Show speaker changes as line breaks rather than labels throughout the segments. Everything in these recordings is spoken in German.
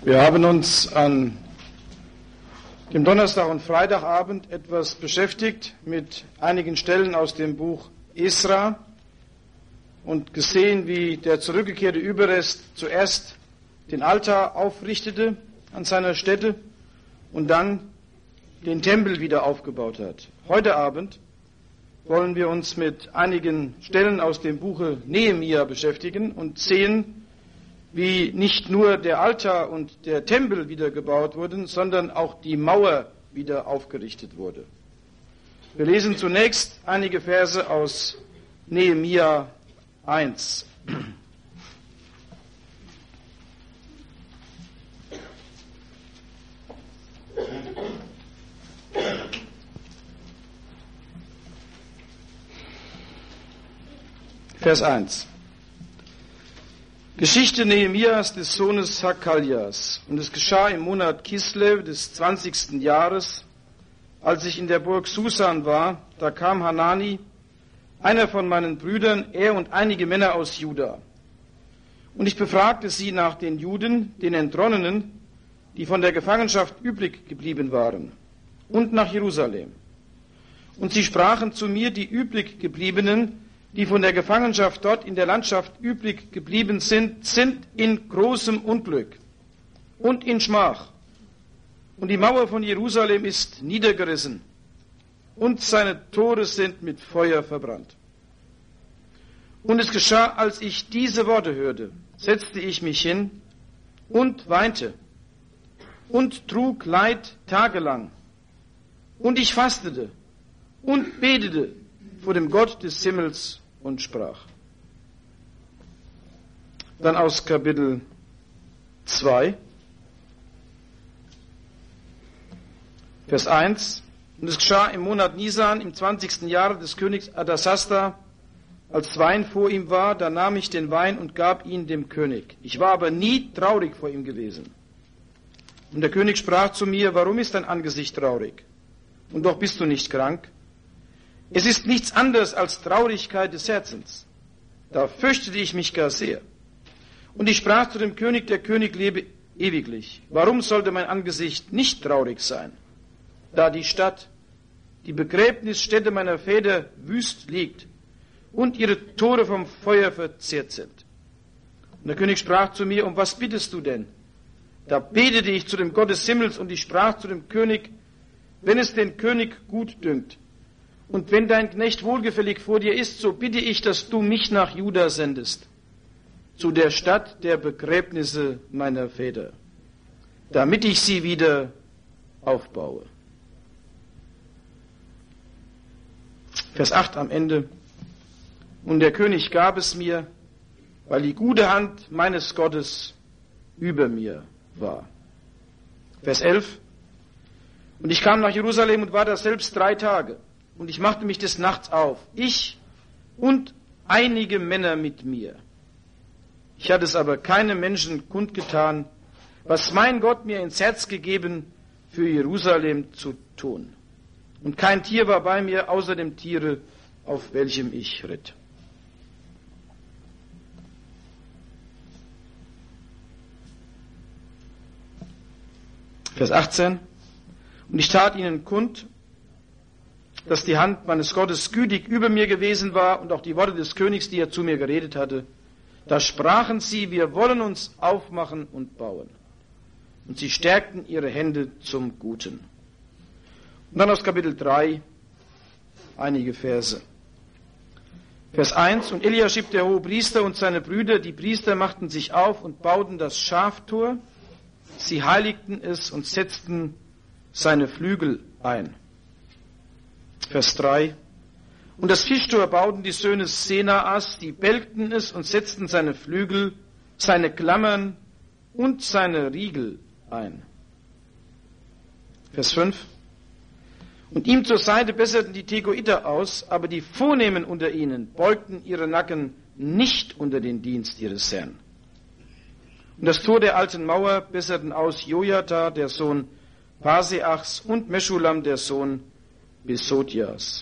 Wir haben uns an dem Donnerstag und Freitagabend etwas beschäftigt mit einigen Stellen aus dem Buch Esra und gesehen, wie der zurückgekehrte Überrest zuerst den Altar aufrichtete an seiner Stätte und dann den Tempel wieder aufgebaut hat. Heute Abend wollen wir uns mit einigen Stellen aus dem Buche Nehemia beschäftigen und sehen, wie nicht nur der Altar und der Tempel wieder gebaut wurden, sondern auch die Mauer wieder aufgerichtet wurde. Wir lesen zunächst einige Verse aus Nehemia 1. Vers 1. Geschichte Nehemias des Sohnes Hakaljas. Und es geschah im Monat Kislev des 20. Jahres, als ich in der Burg Susan war, da kam Hanani, einer von meinen Brüdern, er und einige Männer aus Juda. Und ich befragte sie nach den Juden, den Entronnenen, die von der Gefangenschaft übrig geblieben waren, und nach Jerusalem. Und sie sprachen zu mir, die übrig gebliebenen, die von der Gefangenschaft dort in der Landschaft übrig geblieben sind, sind in großem Unglück und in Schmach. Und die Mauer von Jerusalem ist niedergerissen und seine Tore sind mit Feuer verbrannt. Und es geschah, als ich diese Worte hörte, setzte ich mich hin und weinte und trug Leid tagelang. Und ich fastete und betete vor dem Gott des Himmels und sprach. Dann aus Kapitel 2, Vers 1. Und es geschah im Monat Nisan, im 20. Jahre des Königs Adasasta, als Wein vor ihm war, da nahm ich den Wein und gab ihn dem König. Ich war aber nie traurig vor ihm gewesen. Und der König sprach zu mir, warum ist dein Angesicht traurig? Und doch bist du nicht krank? Es ist nichts anderes als Traurigkeit des Herzens. Da fürchtete ich mich gar sehr. Und ich sprach zu dem König, der König lebe ewiglich. Warum sollte mein Angesicht nicht traurig sein, da die Stadt, die Begräbnisstätte meiner Väter, wüst liegt und ihre Tore vom Feuer verzehrt sind? Und der König sprach zu mir, um was bittest du denn? Da betete ich zu dem Gott des Himmels und ich sprach zu dem König, wenn es den König gut dünkt, und wenn dein Knecht wohlgefällig vor dir ist, so bitte ich, dass du mich nach Juda sendest, zu der Stadt der Begräbnisse meiner Väter, damit ich sie wieder aufbaue. Vers 8 am Ende. Und der König gab es mir, weil die gute Hand meines Gottes über mir war. Vers 11. Und ich kam nach Jerusalem und war da selbst 3 Tage. Und ich machte mich des Nachts auf, ich und einige Männer mit mir. Ich hatte es aber keinem Menschen kundgetan, was mein Gott mir ins Herz gegeben, für Jerusalem zu tun. Und kein Tier war bei mir, außer dem Tiere, auf welchem ich ritt. Vers 18. Und ich tat ihnen kund, dass die Hand meines Gottes gütig über mir gewesen war und auch die Worte des Königs, die er zu mir geredet hatte. Da sprachen sie, wir wollen uns aufmachen und bauen. Und sie stärkten ihre Hände zum Guten. Und dann aus Kapitel 3 einige Verse. Vers 1. Und Eliaschib, der Hohepriester, und seine Brüder, die Priester, machten sich auf und bauten das Schaftor. Sie heiligten es und setzten seine Flügel ein. Vers 3. Und das Fischtor bauten die Söhne Senaas, die belgten es und setzten seine Flügel, seine Klammern und seine Riegel ein. Vers 5. Und ihm zur Seite besserten die Tekoiter aus, aber die Vornehmen unter ihnen beugten ihre Nacken nicht unter den Dienst ihres Herrn. Und das Tor der alten Mauer besserten aus Jojada, der Sohn Paseachs, und Meschulam, der Sohn Besodias.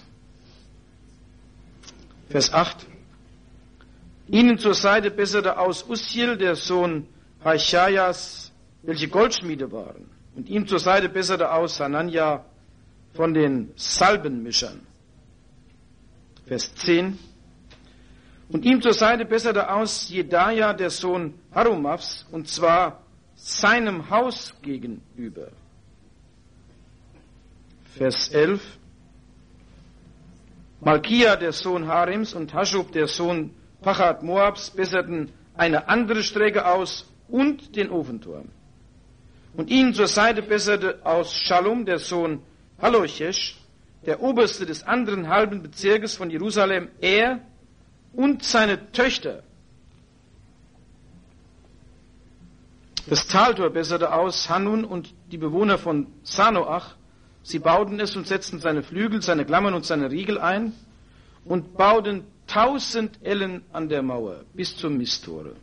Vers 8. Ihnen zur Seite besserte aus Ussiel, der Sohn Hachajas, welche Goldschmiede waren. Und ihm zur Seite besserte aus Hanania von den Salbenmischern. Vers 10. Und ihm zur Seite besserte aus Jedaja, der Sohn Harumafs, und zwar seinem Haus gegenüber. Vers 11. Malkia, der Sohn Harims, und Haschub, der Sohn Pachat Moabs, besserten eine andere Strecke aus und den Ofenturm. Und ihnen zur Seite besserte aus Schallum, der Sohn Hallochesh, der Oberste des anderen halben Bezirkes von Jerusalem, er und seine Töchter. Das Taltor besserte aus Hanun und die Bewohner von Sanoach. Sie bauten es und setzten seine Flügel, seine Klammern und seine Riegel ein und bauten 1000 Ellen an der Mauer bis zum Misttore.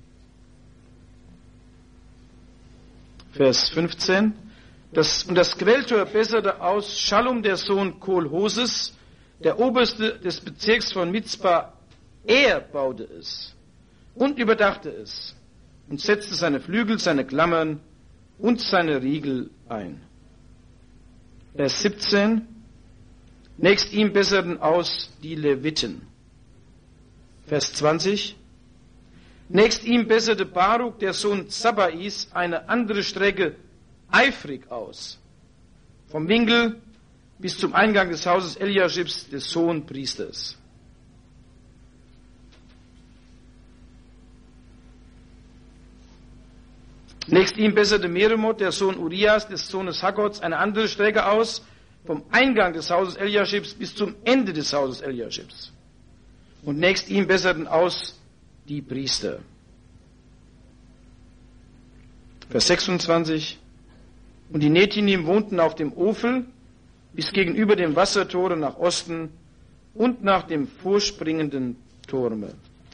Vers 15. Das Quelltor besserte aus Schallum, der Sohn Kol-Hoses, der Oberste des Bezirks von Mizpah. Er baute es und überdachte es und setzte seine Flügel, seine Klammern und seine Riegel ein. Vers 17. Nächst ihm besserten aus die Leviten. Vers 20. Nächst ihm besserte Baruch, der Sohn Zabais, eine andere Strecke eifrig aus, vom Winkel bis zum Eingang des Hauses Eliaschibs, des Hohenpriesters. Nächst ihm besserte Meremot, der Sohn Urias, des Sohnes Haggots, eine andere Strecke aus, vom Eingang des Hauses Eliaschibs bis zum Ende des Hauses Eliaschibs. Und nächst ihm besserten aus die Priester. Vers 26. Und die Nethinim wohnten auf dem Ofel bis gegenüber dem Wassertore nach Osten und nach dem vorspringenden Turme.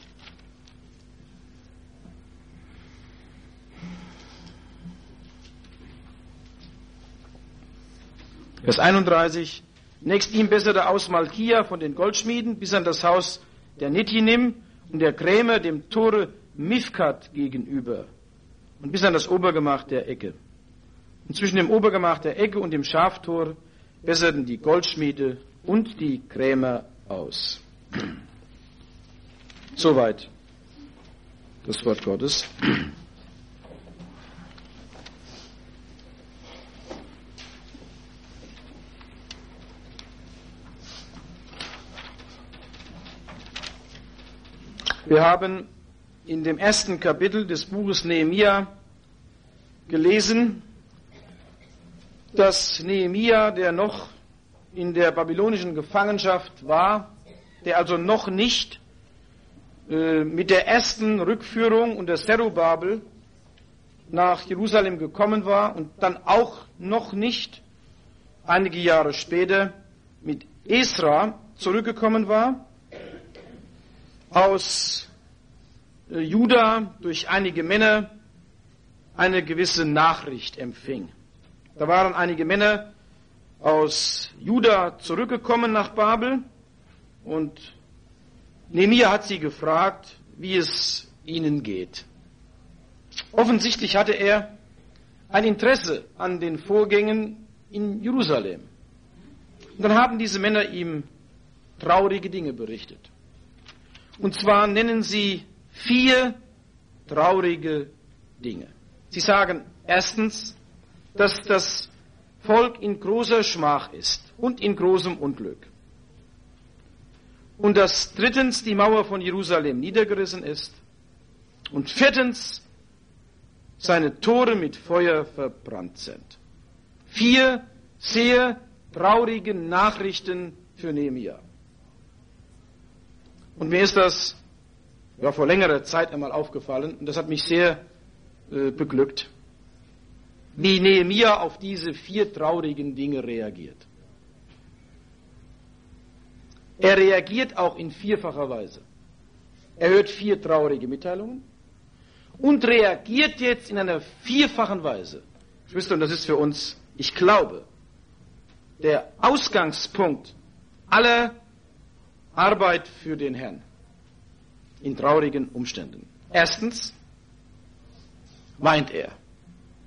Vers 31. Nächst ihm besserte aus Malkia von den Goldschmieden bis an das Haus der Nethinim und der Krämer dem Tore Mifkat gegenüber und bis an das Obergemach der Ecke. Und zwischen dem Obergemach der Ecke und dem Schaftor besserten die Goldschmiede und die Krämer aus. Soweit das Wort Gottes. Wir haben in dem ersten Kapitel des Buches Nehemia gelesen, dass Nehemia, der noch in der babylonischen Gefangenschaft war, der also noch nicht mit der ersten Rückführung unter Zerubabel nach Jerusalem gekommen war und dann auch noch nicht einige Jahre später mit Esra zurückgekommen war, aus Juda durch einige Männer eine gewisse Nachricht empfing. Da waren einige Männer aus Juda zurückgekommen nach Babel und Nehemia hat sie gefragt, wie es ihnen geht. Offensichtlich hatte er ein Interesse an den Vorgängen in Jerusalem. Und dann haben diese Männer ihm traurige Dinge berichtet. Und zwar nennen sie 4 traurige Dinge. Sie sagen erstens, dass das Volk in großer Schmach ist und in großem Unglück. Und dass drittens die Mauer von Jerusalem niedergerissen ist. Und viertens seine Tore mit Feuer verbrannt sind. 4 sehr traurige Nachrichten für Nehemia. Und mir ist das vor längerer Zeit einmal aufgefallen und das hat mich sehr beglückt, wie Nehemia auf diese 4 traurigen Dinge reagiert. Er reagiert auch in 4-facher Weise. Er hört 4 traurige Mitteilungen und reagiert jetzt in einer 4-fachen Weise. Geschwister, und das ist für uns, ich glaube, der Ausgangspunkt aller Arbeit für den Herrn in traurigen Umständen. Erstens weint er.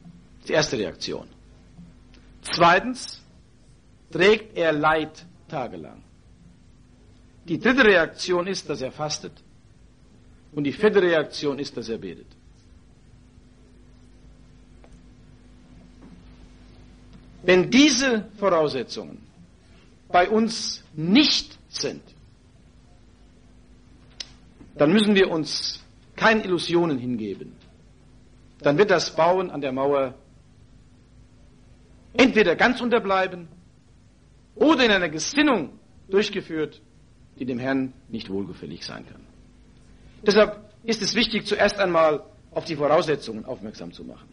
Die erste Reaktion. Zweitens trägt er Leid tagelang. Die dritte Reaktion ist, dass er fastet. Und die vierte Reaktion ist, dass er betet. Wenn diese Voraussetzungen bei uns nicht sind, dann müssen wir uns keinen Illusionen hingeben. Dann wird das Bauen an der Mauer entweder ganz unterbleiben oder in einer Gesinnung durchgeführt, die dem Herrn nicht wohlgefällig sein kann. Deshalb ist es wichtig, zuerst einmal auf die Voraussetzungen aufmerksam zu machen.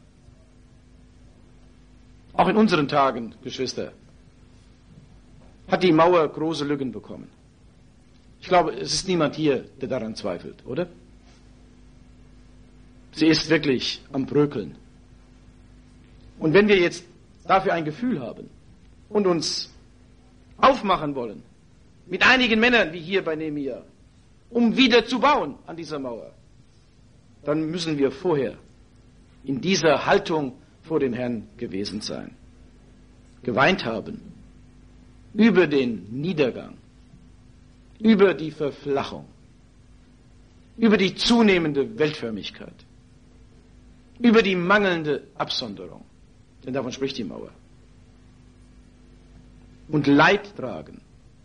Auch in unseren Tagen, Geschwister, hat die Mauer große Lücken bekommen. Ich glaube, es ist niemand hier, der daran zweifelt, oder? Sie ist wirklich am Bröckeln. Und wenn wir jetzt dafür ein Gefühl haben und uns aufmachen wollen, mit einigen Männern, wie hier bei Nehemia, um wieder zu bauen an dieser Mauer, dann müssen wir vorher in dieser Haltung vor dem Herrn gewesen sein. Geweint haben über den Niedergang, über die Verflachung, über die zunehmende Weltförmigkeit, über die mangelnde Absonderung, denn davon spricht die Mauer. Und Leid tragen,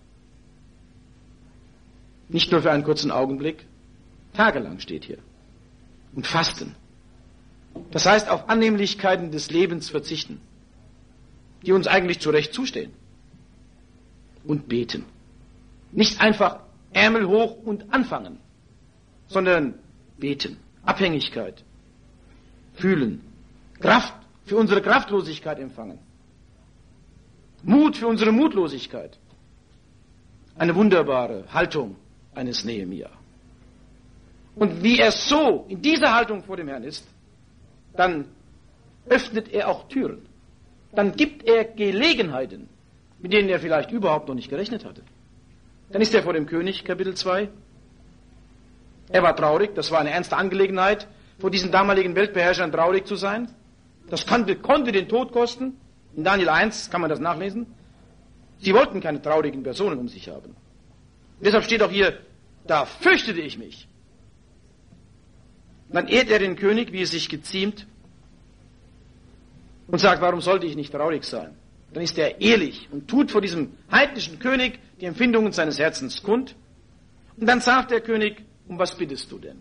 nicht nur für einen kurzen Augenblick, tagelang steht hier. Und fasten. Das heißt, auf Annehmlichkeiten des Lebens verzichten, die uns eigentlich zu Recht zustehen. Und beten. Nicht einfach Ärmel hoch und anfangen, sondern beten. Abhängigkeit. Fühlen. Kraft für unsere Kraftlosigkeit empfangen. Mut für unsere Mutlosigkeit. Eine wunderbare Haltung eines Nehemia. Und wie er so in dieser Haltung vor dem Herrn ist, dann öffnet er auch Türen. Dann gibt er Gelegenheiten, mit denen er vielleicht überhaupt noch nicht gerechnet hatte. Dann ist er vor dem König, Kapitel 2. Er war traurig, das war eine ernste Angelegenheit, vor diesen damaligen Weltbeherrschern traurig zu sein. Das konnte den Tod kosten. In Daniel 1 kann man das nachlesen. Sie wollten keine traurigen Personen um sich haben. Deshalb steht auch hier, da fürchtete ich mich. Dann ehrt er den König, wie es sich geziemt, und sagt, warum sollte ich nicht traurig sein? Dann ist er ehrlich und tut vor diesem heidnischen König die Empfindungen seines Herzens kund. Und dann sagt der König, um was bittest du denn?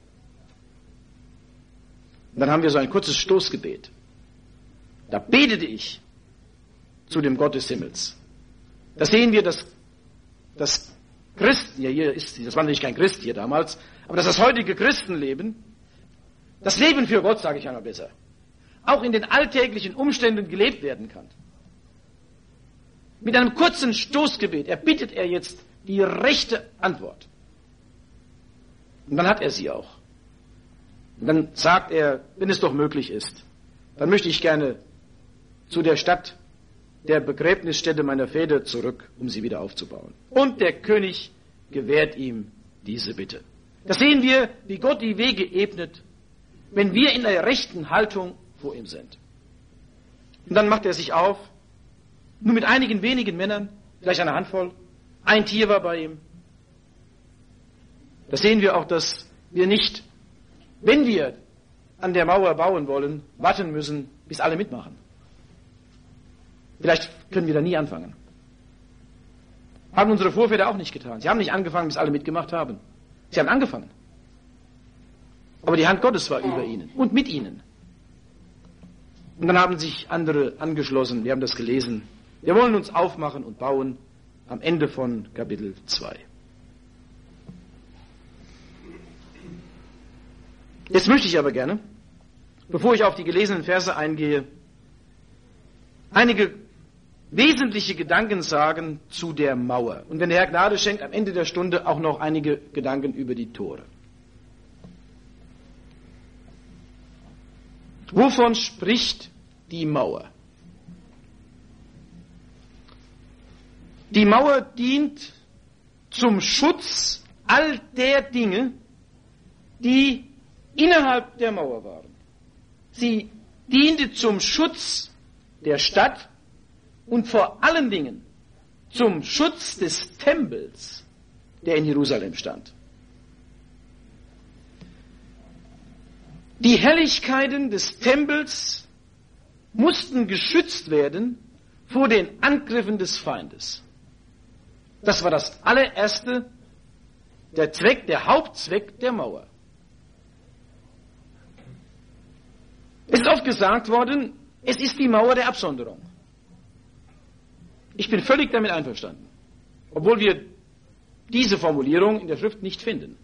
Und dann haben wir so ein kurzes Stoßgebet. Da betete ich zu dem Gott des Himmels. Da sehen wir, dass Christen, ja hier ist, das war natürlich kein Christ hier damals, aber dass das heutige Christenleben, das Leben für Gott, sage ich einmal besser, auch in den alltäglichen Umständen gelebt werden kann. Mit einem kurzen Stoßgebet erbittet er jetzt die rechte Antwort. Und dann hat er sie auch. Und dann sagt er, wenn es doch möglich ist, dann möchte ich gerne zu der Stadt der Begräbnisstätte meiner Väter zurück, um sie wieder aufzubauen. Und der König gewährt ihm diese Bitte. Da sehen wir, wie Gott die Wege ebnet, wenn wir in der rechten Haltung vor ihm sind. Und dann macht er sich auf, nur mit einigen wenigen Männern, vielleicht eine Handvoll, ein Tier war bei ihm. Da sehen wir auch, dass wir nicht, wenn wir an der Mauer bauen wollen, warten müssen, bis alle mitmachen. Vielleicht können wir da nie anfangen. Haben unsere Vorväter auch nicht getan. Sie haben nicht angefangen, bis alle mitgemacht haben. Sie haben angefangen. Aber die Hand Gottes war über ihnen und mit ihnen. Und dann haben sich andere angeschlossen. Wir haben das gelesen. Wir wollen uns aufmachen und bauen am Ende von Kapitel 2. Jetzt möchte ich aber gerne, bevor ich auf die gelesenen Verse eingehe, einige wesentliche Gedanken sagen zu der Mauer. Und wenn der Herr Gnade schenkt, am Ende der Stunde auch noch einige Gedanken über die Tore. Wovon spricht die Mauer? Die Mauer dient zum Schutz all der Dinge, die innerhalb der Mauer waren. Sie diente zum Schutz der Stadt und vor allen Dingen zum Schutz des Tempels, der in Jerusalem stand. Die Herrlichkeiten des Tempels mussten geschützt werden vor den Angriffen des Feindes. Das war das allererste, der Hauptzweck der Mauer. Es ist oft gesagt worden, es ist die Mauer der Absonderung. Ich bin völlig damit einverstanden, obwohl wir diese Formulierung in der Schrift nicht finden.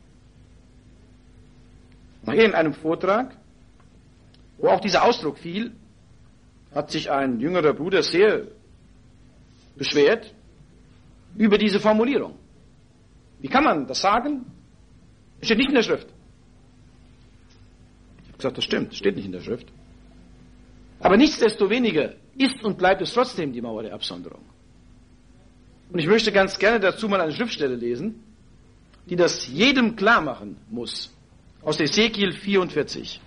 Nach irgendeinem Vortrag, wo auch dieser Ausdruck fiel, hat sich ein jüngerer Bruder sehr beschwert über diese Formulierung. Wie kann man das sagen? Es steht nicht in der Schrift. Ich habe gesagt, das stimmt, es steht nicht in der Schrift. Aber nichtsdestoweniger ist und bleibt es trotzdem die Mauer der Absonderung. Und ich möchte ganz gerne dazu mal eine Schriftstelle lesen, die das jedem klar machen muss. Aus Ezekiel 44.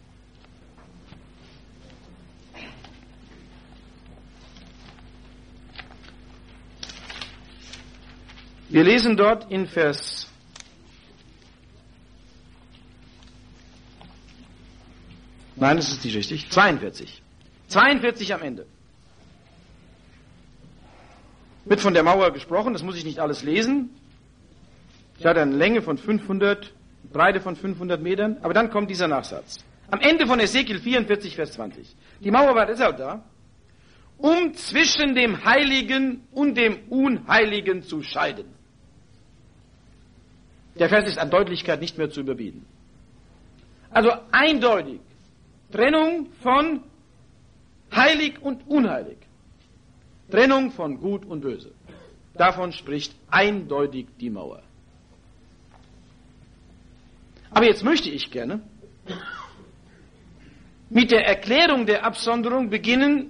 Wir lesen dort in Vers 42. 42 am Ende. Wird von der Mauer gesprochen, das muss ich nicht alles lesen. Ich hatte eine Länge von 500, Breite von 500 Metern, aber dann kommt dieser Nachsatz. Am Ende von Ezekiel 44, Vers 20. Die Mauer war deshalb da, um zwischen dem Heiligen und dem Unheiligen zu scheiden. Der Vers ist an Deutlichkeit nicht mehr zu überbieten. Also eindeutig Trennung von heilig und unheilig. Trennung von Gut und Böse. Davon spricht eindeutig die Mauer. Aber jetzt möchte ich gerne mit der Erklärung der Absonderung beginnen,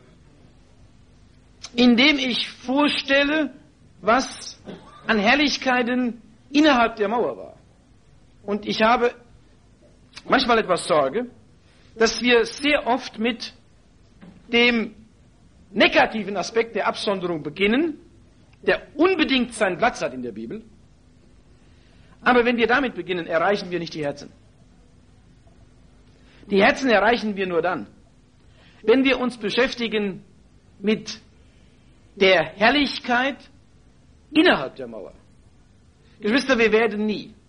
indem ich vorstelle, was an Herrlichkeiten innerhalb der Mauer war. Und ich habe manchmal etwas Sorge, dass wir sehr oft mit dem negativen Aspekt der Absonderung beginnen, der unbedingt seinen Platz hat in der Bibel. Aber wenn wir damit beginnen, erreichen wir nicht die Herzen. Die Herzen erreichen wir nur dann, wenn wir uns beschäftigen mit der Herrlichkeit innerhalb der Mauer. Geschwister, wir werden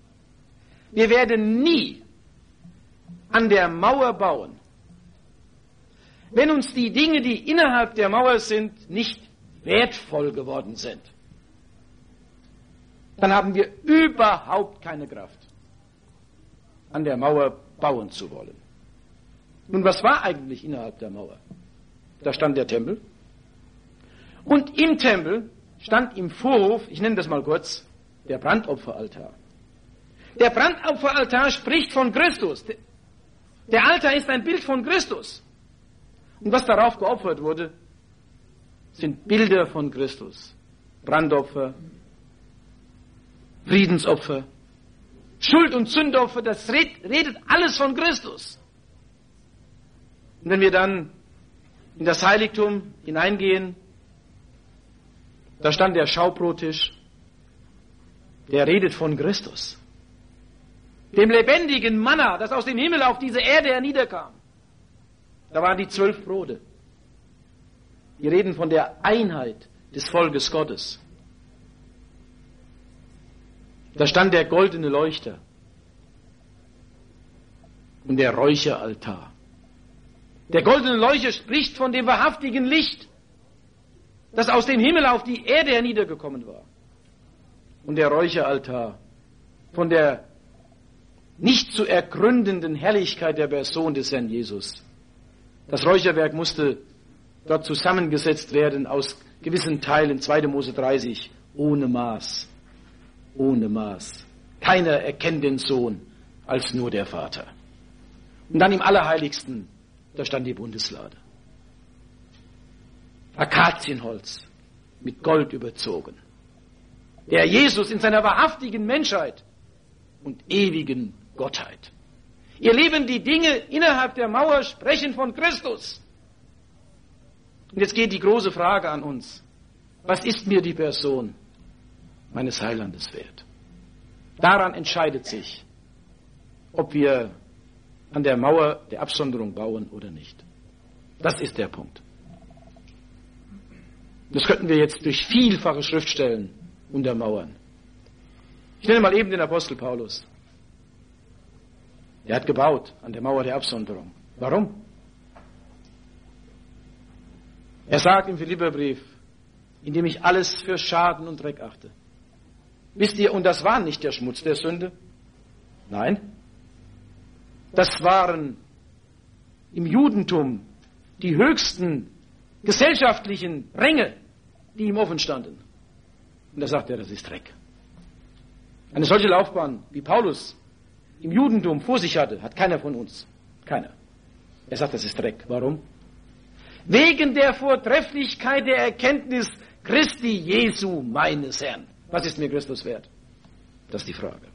nie an der Mauer bauen, wenn uns die Dinge, die innerhalb der Mauer sind, nicht wertvoll geworden sind. Dann haben wir überhaupt keine Kraft, an der Mauer bauen zu wollen. Nun, was war eigentlich innerhalb der Mauer? Da stand der Tempel. Und im Tempel stand im Vorhof, ich nenne das mal kurz, der Brandopferaltar. Der Brandopferaltar spricht von Christus. Der Altar ist ein Bild von Christus. Und was darauf geopfert wurde, sind Bilder von Christus. Brandopfer, Friedensopfer, Schuld- und Sündopfer, das redet alles von Christus. Und wenn wir dann in das Heiligtum hineingehen, da stand der Schaubrottisch, der redet von Christus. Dem lebendigen Manna, das aus dem Himmel auf diese Erde herniederkam. Da waren die 12 Brote. Die reden von der Einheit des Volkes Gottes. Da stand der goldene Leuchter und der Räucheraltar. Der goldene Leuchter spricht von dem wahrhaftigen Licht, das aus dem Himmel auf die Erde herniedergekommen war. Und der Räucheraltar von der nicht zu ergründenden Herrlichkeit der Person des Herrn Jesus. Das Räucherwerk musste dort zusammengesetzt werden aus gewissen Teilen, 2. Mose 30, ohne Maß. Ohne Maß. Keiner erkennt den Sohn als nur der Vater. Und dann im Allerheiligsten, da stand die Bundeslade. Akazienholz, mit Gold überzogen. Der Jesus in seiner wahrhaftigen Menschheit und ewigen Gottheit. Ihr Lieben, die Dinge innerhalb der Mauer sprechen von Christus. Und jetzt geht die große Frage an uns. Was ist mir die Person meines Heilandes wert? Daran entscheidet sich, ob wir an der Mauer der Absonderung bauen oder nicht. Das ist der Punkt. Das könnten wir jetzt durch vielfache Schriftstellen untermauern. Ich nenne mal eben den Apostel Paulus. Er hat gebaut an der Mauer der Absonderung. Warum? Er sagt im Philipperbrief, indem ich alles für Schaden und Dreck achte. Wisst ihr, und das war nicht der Schmutz der Sünde. Nein. Das waren im Judentum die höchsten gesellschaftlichen Ränge, die ihm offen standen. Und da sagt er, das ist Dreck. Eine solche Laufbahn, wie Paulus im Judentum vor sich hatte, hat keiner von uns. Keiner. Er sagt, das ist Dreck. Warum? Wegen der Vortrefflichkeit der Erkenntnis Christi Jesu meines Herrn. Was ist mir Christus wert? Das ist die Frage.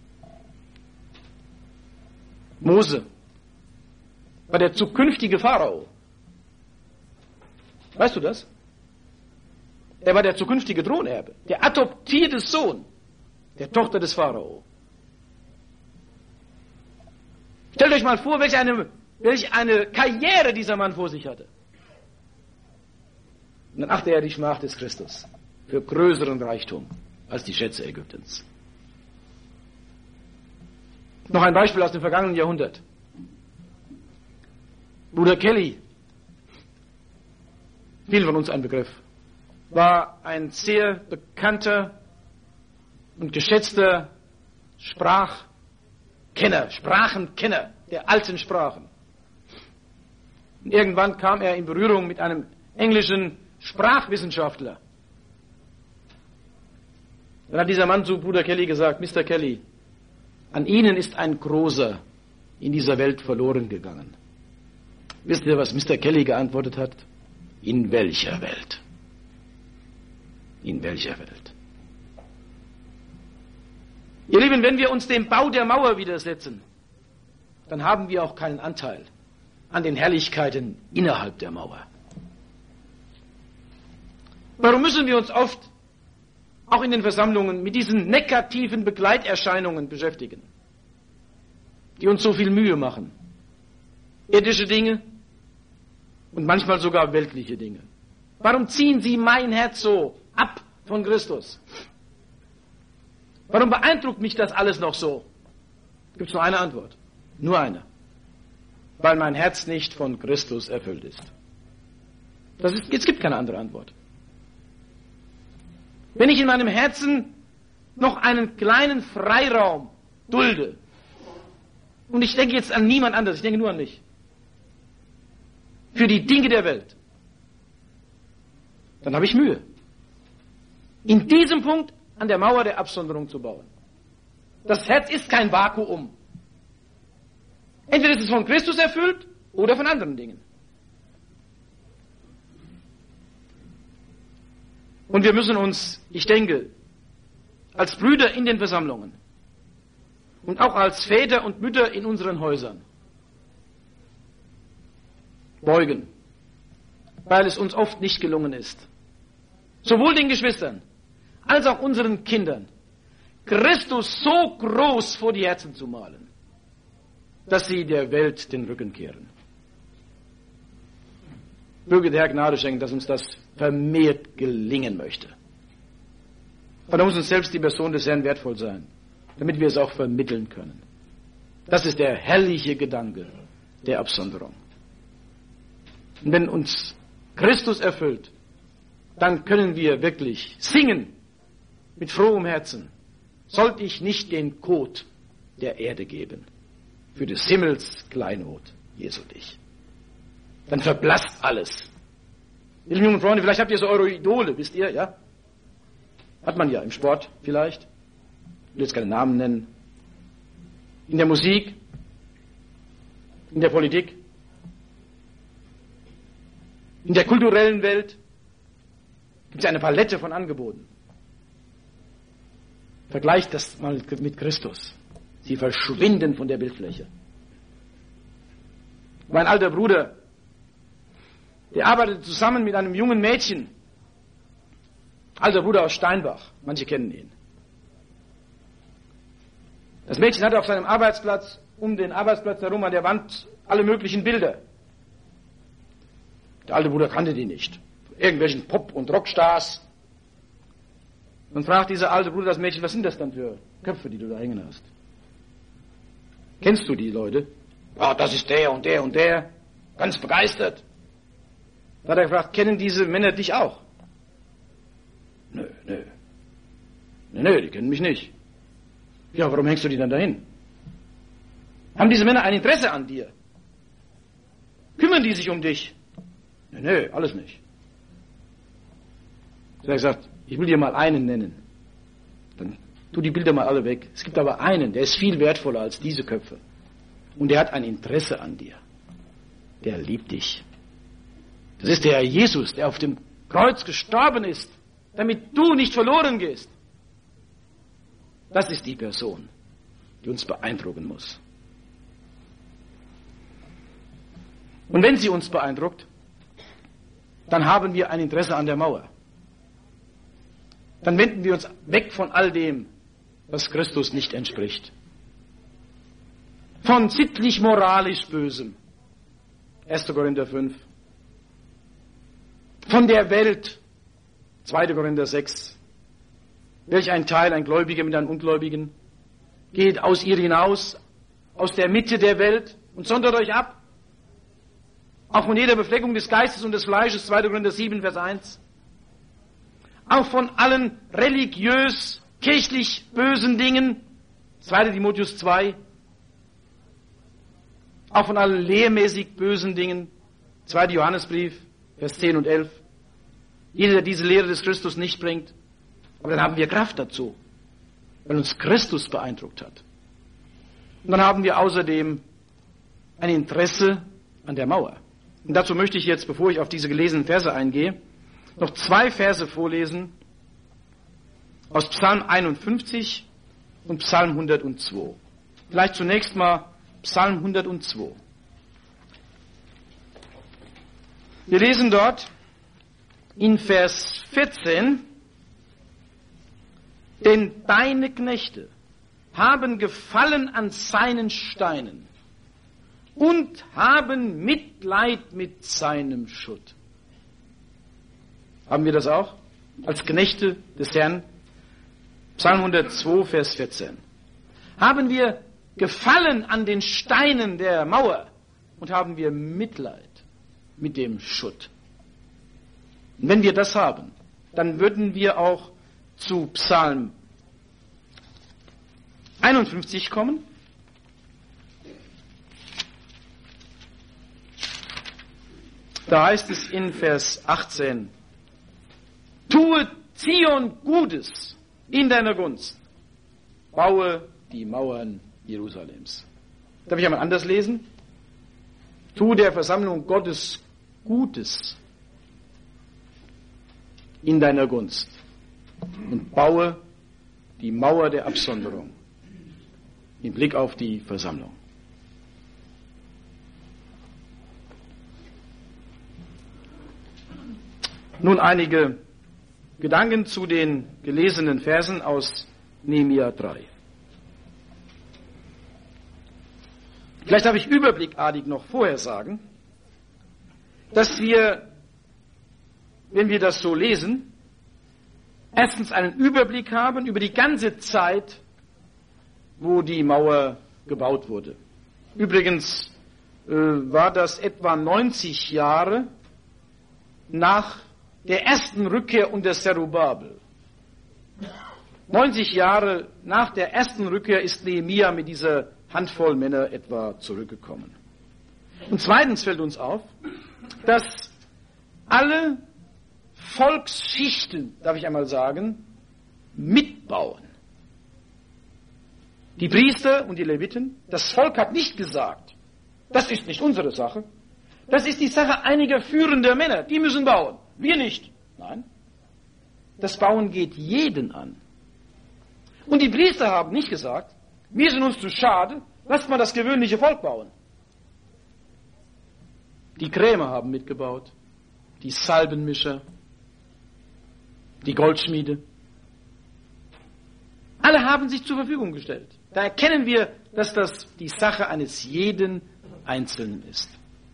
Mose war der zukünftige Pharao. Weißt du das? Er war der zukünftige Thronerbe, der adoptierte Sohn der Tochter des Pharao. Stellt euch mal vor, welch eine Karriere dieser Mann vor sich hatte. Und dann achte er die Schmach des Christus für größeren Reichtum als die Schätze Ägyptens. Noch ein Beispiel aus dem vergangenen Jahrhundert. Bruder Kelly, vielen von uns ein Begriff, war ein sehr bekannter und geschätzter Sprachenkenner der alten Sprachen. Und irgendwann kam er in Berührung mit einem englischen Sprachwissenschaftler. Dann hat dieser Mann zu Bruder Kelly gesagt, Mr. Kelly, an Ihnen ist ein Großer in dieser Welt verloren gegangen. Wisst ihr, was Mr. Kelly geantwortet hat? In welcher Welt? In welcher Welt? Ihr Lieben, wenn wir uns dem Bau der Mauer widersetzen, dann haben wir auch keinen Anteil an den Herrlichkeiten innerhalb der Mauer. Warum müssen wir uns oft auch in den Versammlungen mit diesen negativen Begleiterscheinungen beschäftigen, die uns so viel Mühe machen? Irdische Dinge und manchmal sogar weltliche Dinge. Warum ziehen sie mein Herz so ab von Christus? Warum beeindruckt mich das alles noch so? Gibt es nur eine Antwort. Nur eine. Weil mein Herz nicht von Christus erfüllt ist. Es gibt keine andere Antwort. Wenn ich in meinem Herzen noch einen kleinen Freiraum dulde, und ich denke jetzt an niemand anderes, ich denke nur an mich, für die Dinge der Welt, dann habe ich Mühe, in diesem Punkt an der Mauer der Absonderung zu bauen. Das Herz ist kein Vakuum. Entweder ist es von Christus erfüllt oder von anderen Dingen. Und wir müssen uns, ich denke, als Brüder in den Versammlungen und auch als Väter und Mütter in unseren Häusern beugen, weil es uns oft nicht gelungen ist, sowohl den Geschwistern als auch unseren Kindern, Christus so groß vor die Herzen zu malen, dass sie der Welt den Rücken kehren. Möge der Herr Gnade schenken, dass uns das vermehrt gelingen möchte. Aber da muss uns selbst die Person des Herrn wertvoll sein, damit wir es auch vermitteln können. Das ist der herrliche Gedanke der Absonderung. Und wenn uns Christus erfüllt, dann können wir wirklich singen mit frohem Herzen. Sollte ich nicht den Kot der Erde geben, für des Himmels Kleinod, Jesu dich. Dann verblasst alles. Ihr jungen Freunde, vielleicht habt ihr so eure Idole, wisst ihr, ja? Hat man ja im Sport vielleicht. Ich will jetzt keine Namen nennen. In der Musik, in der Politik, in der kulturellen Welt gibt es eine Palette von Angeboten. Vergleicht das mal mit Christus. Sie verschwinden von der Bildfläche. Mein alter Bruder, der arbeitete zusammen mit einem jungen Mädchen. Alter Bruder aus Steinbach, manche kennen ihn. Das Mädchen hatte auf seinem Arbeitsplatz, um den Arbeitsplatz herum an der Wand, alle möglichen Bilder. Der alte Bruder kannte die nicht. Irgendwelchen Pop- und Rockstars. Und fragt dieser alte Bruder das Mädchen, was sind das dann für Köpfe, die du da hängen hast? Kennst du die Leute? Ja, das ist der und der und der. Ganz begeistert. Da hat er gefragt, kennen diese Männer dich auch? Nö, die kennen mich nicht. Ja, warum hängst du die dann dahin? Haben diese Männer ein Interesse an dir? Kümmern die sich um dich? Nö, alles nicht. So hat er gesagt, ich will dir mal einen nennen. Dann tu die Bilder mal alle weg. Es gibt aber einen, der ist viel wertvoller als diese Köpfe. Und der hat ein Interesse an dir. Der liebt dich. Das ist der Herr Jesus, der auf dem Kreuz gestorben ist, damit du nicht verloren gehst. Das ist die Person, die uns beeindrucken muss. Und wenn sie uns beeindruckt, dann haben wir ein Interesse an der Mauer. Dann wenden wir uns weg von all dem, was Christus nicht entspricht. Von sittlich-moralisch Bösem. 1. Korinther 5. Von der Welt. 2. Korinther 6. Welch ein Teil, ein Gläubiger mit einem Ungläubigen, geht aus ihr hinaus, aus der Mitte der Welt und sondert euch ab. Auch von jeder Befleckung des Geistes und des Fleisches, 2. Korinther 7, Vers 1. Auch von allen religiös, kirchlich bösen Dingen, 2. Timotheus 2. Auch von allen lehrmäßig bösen Dingen, 2. Johannesbrief, Vers 10 und 11. Jeder, der diese Lehre des Christus nicht bringt, aber dann haben wir Kraft dazu, weil uns Christus beeindruckt hat. Und dann haben wir außerdem ein Interesse an der Mauer. Und dazu möchte ich jetzt, bevor ich auf diese gelesenen Verse eingehe, noch 2 Verse vorlesen aus Psalm 51 und Psalm 102. Vielleicht zunächst mal Psalm 102. Wir lesen dort in Vers 14, denn deine Knechte haben Gefallen an seinen Steinen und haben Mitleid mit seinem Schutt. Haben wir das auch? Als Knechte des Herrn? Psalm 102, Vers 14. Haben wir Gefallen an den Steinen der Mauer und haben wir Mitleid mit dem Schutt. Und wenn wir das haben, dann würden wir auch zu Psalm 51 kommen. Da heißt es in Vers 18, tue Zion Gutes in deiner Gunst, baue die Mauern Jerusalems. Darf ich einmal anders lesen? Tu der Versammlung Gottes Gutes in deiner Gunst und baue die Mauer der Absonderung im Blick auf die Versammlung. Nun einige Gedanken zu den gelesenen Versen aus Nehemia 3. Vielleicht darf ich überblickartig noch vorher sagen, dass wir, wenn wir das so lesen, erstens einen Überblick haben über die ganze Zeit, wo die Mauer gebaut wurde. Übrigens war das etwa 90 Jahre nach der ersten Rückkehr unter Zerubabel. 90 Jahre nach der ersten Rückkehr ist Nehemia mit dieser Handvoll Männer etwa zurückgekommen. Und zweitens fällt uns auf, dass alle Volksschichten, darf ich einmal sagen, mitbauen. Die Priester und die Leviten, das Volk hat nicht gesagt, das ist nicht unsere Sache, das ist die Sache einiger führender Männer, die müssen bauen, wir nicht. Nein, das Bauen geht jeden an. Und die Priester haben nicht gesagt, wir sind uns zu schade, lasst mal das gewöhnliche Volk bauen. Die Krämer haben mitgebaut, die Salbenmischer, die Goldschmiede. Alle haben sich zur Verfügung gestellt. Da erkennen wir, dass das die Sache eines jeden Einzelnen ist.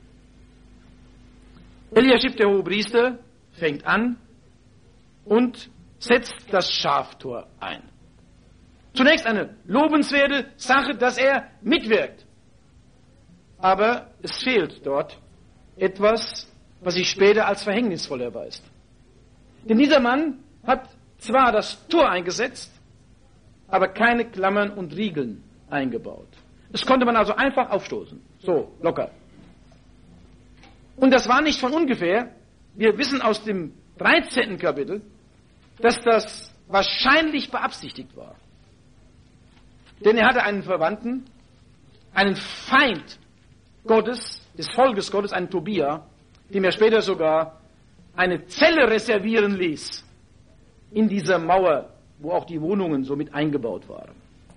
Eliaschib, der Hohepriester, fängt an und setzt das Schaftor ein. Zunächst eine lobenswerte Sache, dass er mitwirkt. Aber es fehlt dort etwas, was sich später als verhängnisvoll erweist. Denn dieser Mann hat zwar das Tor eingesetzt, aber keine Klammern und Riegeln eingebaut. Das konnte man also einfach aufstoßen. So, locker. Und das war nicht von ungefähr. Wir wissen aus dem 13. Kapitel, dass das wahrscheinlich beabsichtigt war. Denn er hatte einen Verwandten, einen Feind Gottes, des Volkes Gottes, einen Tobia, dem er später sogar eine Zelle reservieren ließ in dieser Mauer, wo auch die Wohnungen so mit eingebaut waren.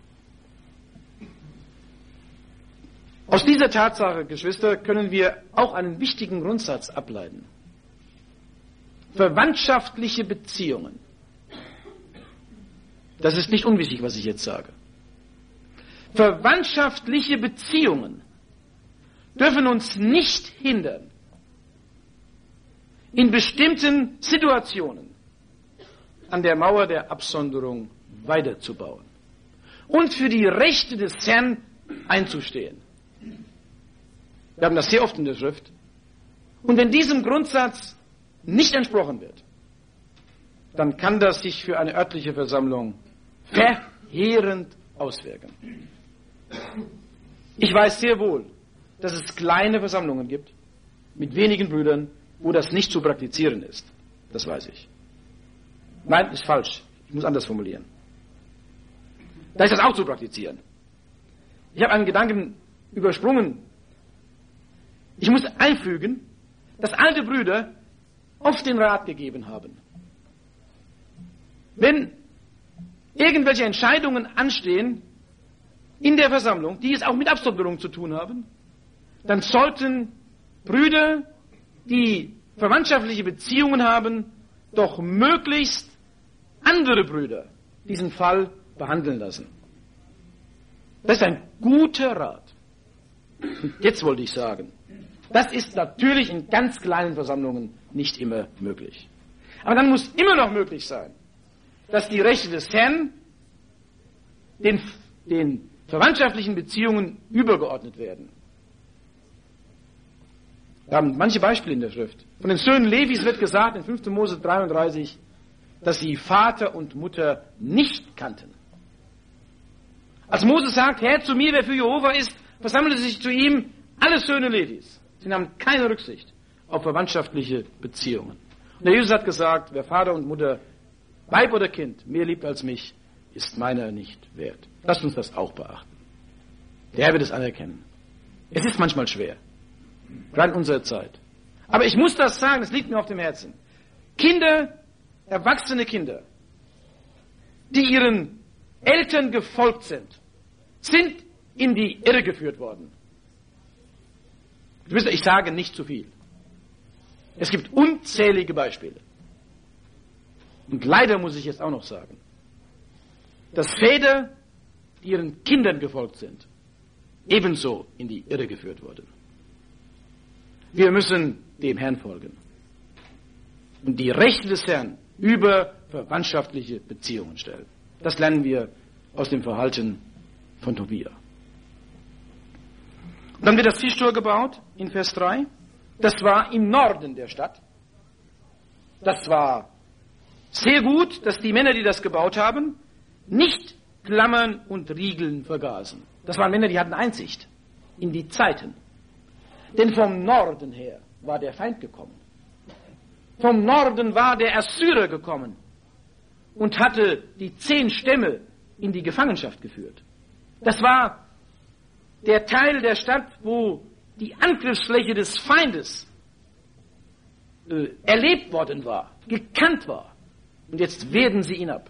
Aus dieser Tatsache, Geschwister, können wir auch einen wichtigen Grundsatz ableiten. Verwandtschaftliche Beziehungen. Das ist nicht unwichtig, was ich jetzt sage. Verwandtschaftliche Beziehungen dürfen uns nicht hindern, in bestimmten Situationen an der Mauer der Absonderung weiterzubauen und für die Rechte des Herrn einzustehen. Wir haben das sehr oft in der Schrift. Und wenn diesem Grundsatz nicht entsprochen wird, dann kann das sich für eine örtliche Versammlung verheerend auswirken. Ich weiß sehr wohl, dass es kleine Versammlungen gibt, mit wenigen Brüdern, wo das nicht zu praktizieren ist. Das weiß ich. Nein, ist falsch. Ich muss anders formulieren. Da ist das auch zu praktizieren. Ich habe einen Gedanken übersprungen. Ich muss einfügen, dass alte Brüder oft den Rat gegeben haben. Wenn irgendwelche Entscheidungen anstehen in der Versammlung, die es auch mit Absonderung zu tun haben, dann sollten Brüder, die verwandtschaftliche Beziehungen haben, doch möglichst andere Brüder diesen Fall behandeln lassen. Das ist ein guter Rat. Und jetzt wollte ich sagen, das ist natürlich in ganz kleinen Versammlungen nicht immer möglich. Aber dann muss immer noch möglich sein, dass die Rechte des Herrn den verwandtschaftlichen Beziehungen übergeordnet werden. Wir haben manche Beispiele in der Schrift. Von den Söhnen Levis wird gesagt in 5. Mose 33, dass sie Vater und Mutter nicht kannten. Als Mose sagt, Herr zu mir, wer für Jehova ist, versammelte sich zu ihm alle Söhne Levis. Sie nahmen keine Rücksicht auf verwandtschaftliche Beziehungen. Und der Jesus hat gesagt, wer Vater und Mutter, Weib oder Kind mehr liebt als mich, ist meiner nicht wert. Lasst uns das auch beachten. Der Herr wird es anerkennen. Es ist manchmal schwer, gerade in unserer Zeit. Aber ich muss das sagen, es liegt mir auf dem Herzen. Kinder, erwachsene Kinder, die ihren Eltern gefolgt sind in die Irre geführt worden. Ich sage nicht zu viel. Es gibt unzählige Beispiele. Und leider muss ich jetzt auch noch sagen, dass Väter, die ihren Kindern gefolgt sind, ebenso in die Irre geführt wurden. Wir müssen dem Herrn folgen und die Rechte des Herrn über verwandtschaftliche Beziehungen stellen. Das lernen wir aus dem Verhalten von Tobia. Und dann wird das Fischtor gebaut in Vers 3. Das war im Norden der Stadt. Das war sehr gut, dass die Männer, die das gebaut haben, nicht Klammern und Riegeln vergaßen. Das waren Männer, die hatten Einsicht in die Zeiten. Denn vom Norden her war der Feind gekommen. Vom Norden war der Assyrer gekommen und hatte die 10 Stämme in die Gefangenschaft geführt. Das war der Teil der Stadt, wo die Angriffsfläche des Feindes erlebt worden war, gekannt war. Und jetzt wehren sie ihn ab.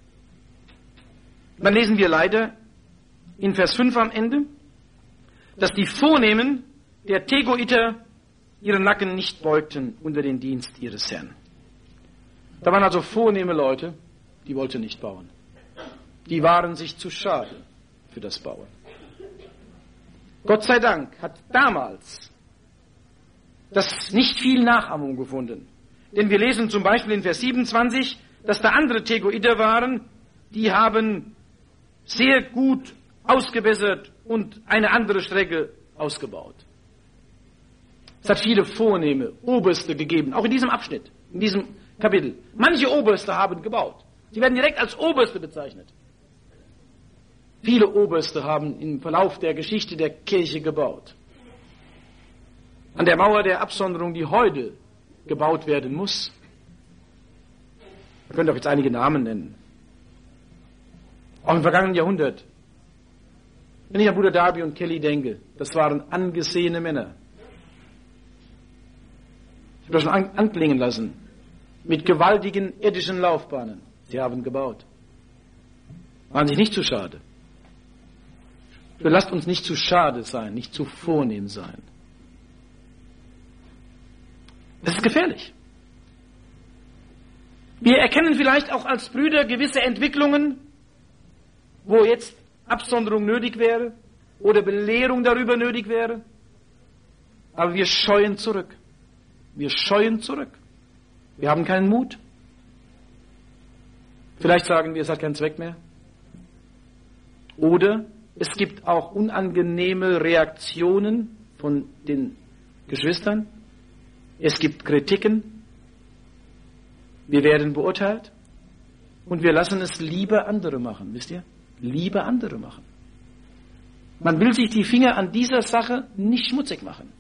Dann lesen wir leider in Vers 5 am Ende, dass die Vornehmen der Tegoiter ihren Nacken nicht beugten unter den Dienst ihres Herrn. Da waren also vornehme Leute, die wollten nicht bauen. Die waren sich zu schade für das Bauen. Gott sei Dank hat damals das nicht viel Nachahmung gefunden. Denn wir lesen zum Beispiel in Vers 27, dass da andere Tegoiter waren, die haben sehr gut ausgebessert und eine andere Strecke ausgebaut. Es hat viele vornehme Oberste gegeben, auch in diesem Abschnitt, in diesem Kapitel. Manche Oberste haben gebaut. Sie werden direkt als Oberste bezeichnet. Viele Oberste haben im Verlauf der Geschichte der Kirche gebaut. An der Mauer der Absonderung, die heute gebaut werden muss. Man könnte auch jetzt einige Namen nennen. Auch im vergangenen Jahrhundert. Wenn ich an Bruder Darby und Kelly denke, das waren angesehene Männer. Ich habe das schon anklingen lassen. Mit gewaltigen irdischen Laufbahnen. Sie haben gebaut. Waren sich nicht zu schade. Lasst uns nicht zu schade sein, nicht zu vornehm sein. Das ist gefährlich. Wir erkennen vielleicht auch als Brüder gewisse Entwicklungen, wo jetzt Absonderung nötig wäre oder Belehrung darüber nötig wäre. Aber wir scheuen zurück. Wir scheuen zurück. Wir haben keinen Mut. Vielleicht sagen wir, es hat keinen Zweck mehr. Oder es gibt auch unangenehme Reaktionen von den Geschwistern. Es gibt Kritiken. Wir werden beurteilt. Und wir lassen es lieber andere machen, wisst ihr? Lieber andere machen. Man will sich die Finger an dieser Sache nicht schmutzig machen.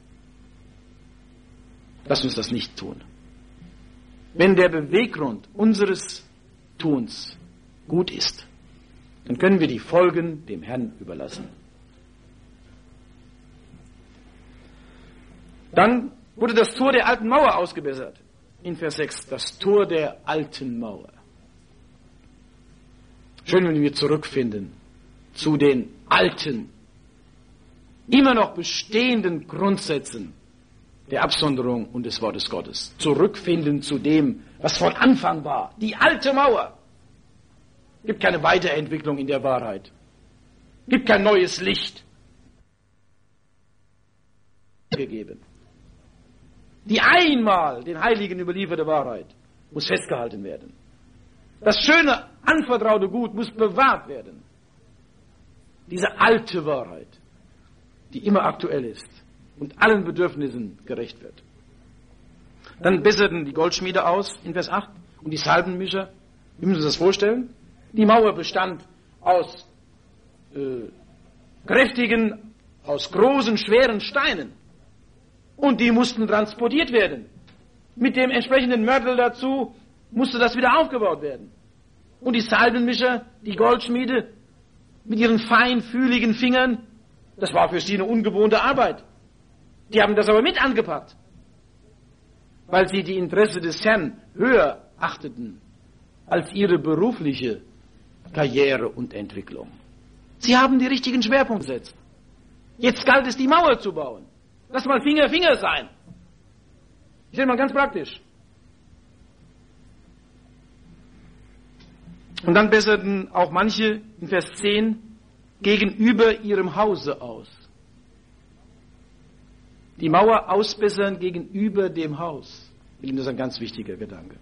Lass uns das nicht tun. Wenn der Beweggrund unseres Tuns gut ist, dann können wir die Folgen dem Herrn überlassen. Dann wurde das Tor der alten Mauer ausgebessert. In Vers 6, das Tor der alten Mauer. Schön, wenn wir zurückfinden zu den alten, immer noch bestehenden Grundsätzen der Absonderung und des Wortes Gottes. Zurückfinden zu dem, was von Anfang war. Die alte Mauer. Gibt keine Weiterentwicklung in der Wahrheit. Gibt kein neues Licht. Gegeben. Die einmal den Heiligen überlieferte Wahrheit muss festgehalten werden. Das schöne, anvertraute Gut muss bewahrt werden. Diese alte Wahrheit, die immer aktuell ist und allen Bedürfnissen gerecht wird. Dann besserten die Goldschmiede aus in Vers 8 und die Salbenmischer. Wie müssen Sie sich das vorstellen? Die Mauer bestand aus kräftigen, aus großen, schweren Steinen. Und die mussten transportiert werden. Mit dem entsprechenden Mörtel dazu musste das wieder aufgebaut werden. Und die Salbenmischer, die Goldschmiede, mit ihren feinfühligen Fingern, das war für sie eine ungewohnte Arbeit. Die haben das aber mit angepackt, weil sie die Interesse des Herrn höher achteten als ihre berufliche Karriere und Entwicklung. Sie haben die richtigen Schwerpunkte gesetzt. Jetzt galt es, die Mauer zu bauen. Lass mal Finger sein. Ich sage mal ganz praktisch. Und dann besserten auch manche in Vers 10 gegenüber ihrem Hause aus. Die Mauer ausbessern gegenüber dem Haus. Ich finde, das ist ein ganz wichtiger Gedanke.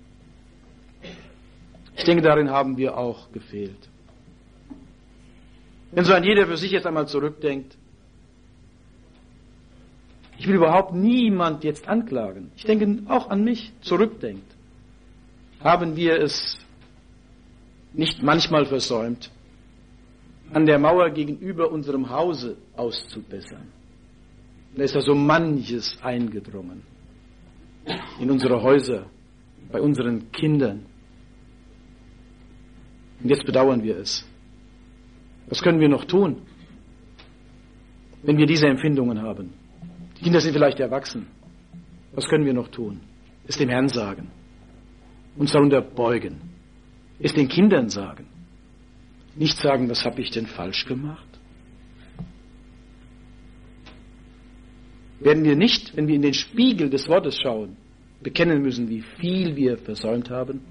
Ich denke, darin haben wir auch gefehlt. Wenn so ein jeder für sich jetzt einmal zurückdenkt, ich will überhaupt niemand jetzt anklagen. Ich denke auch an mich, zurückdenkt. Haben wir es nicht manchmal versäumt, an der Mauer gegenüber unserem Hause auszubessern? Da ist ja so manches eingedrungen. In unsere Häuser, bei unseren Kindern. Und jetzt bedauern wir es. Was können wir noch tun, wenn wir diese Empfindungen haben? Die Kinder sind vielleicht erwachsen. Was können wir noch tun? Es dem Herrn sagen. Uns darunter beugen. Es den Kindern sagen. Nicht sagen, was habe ich denn falsch gemacht? werden wir nicht, wenn wir in den Spiegel des Wortes schauen, bekennen müssen, wie viel wir versäumt haben?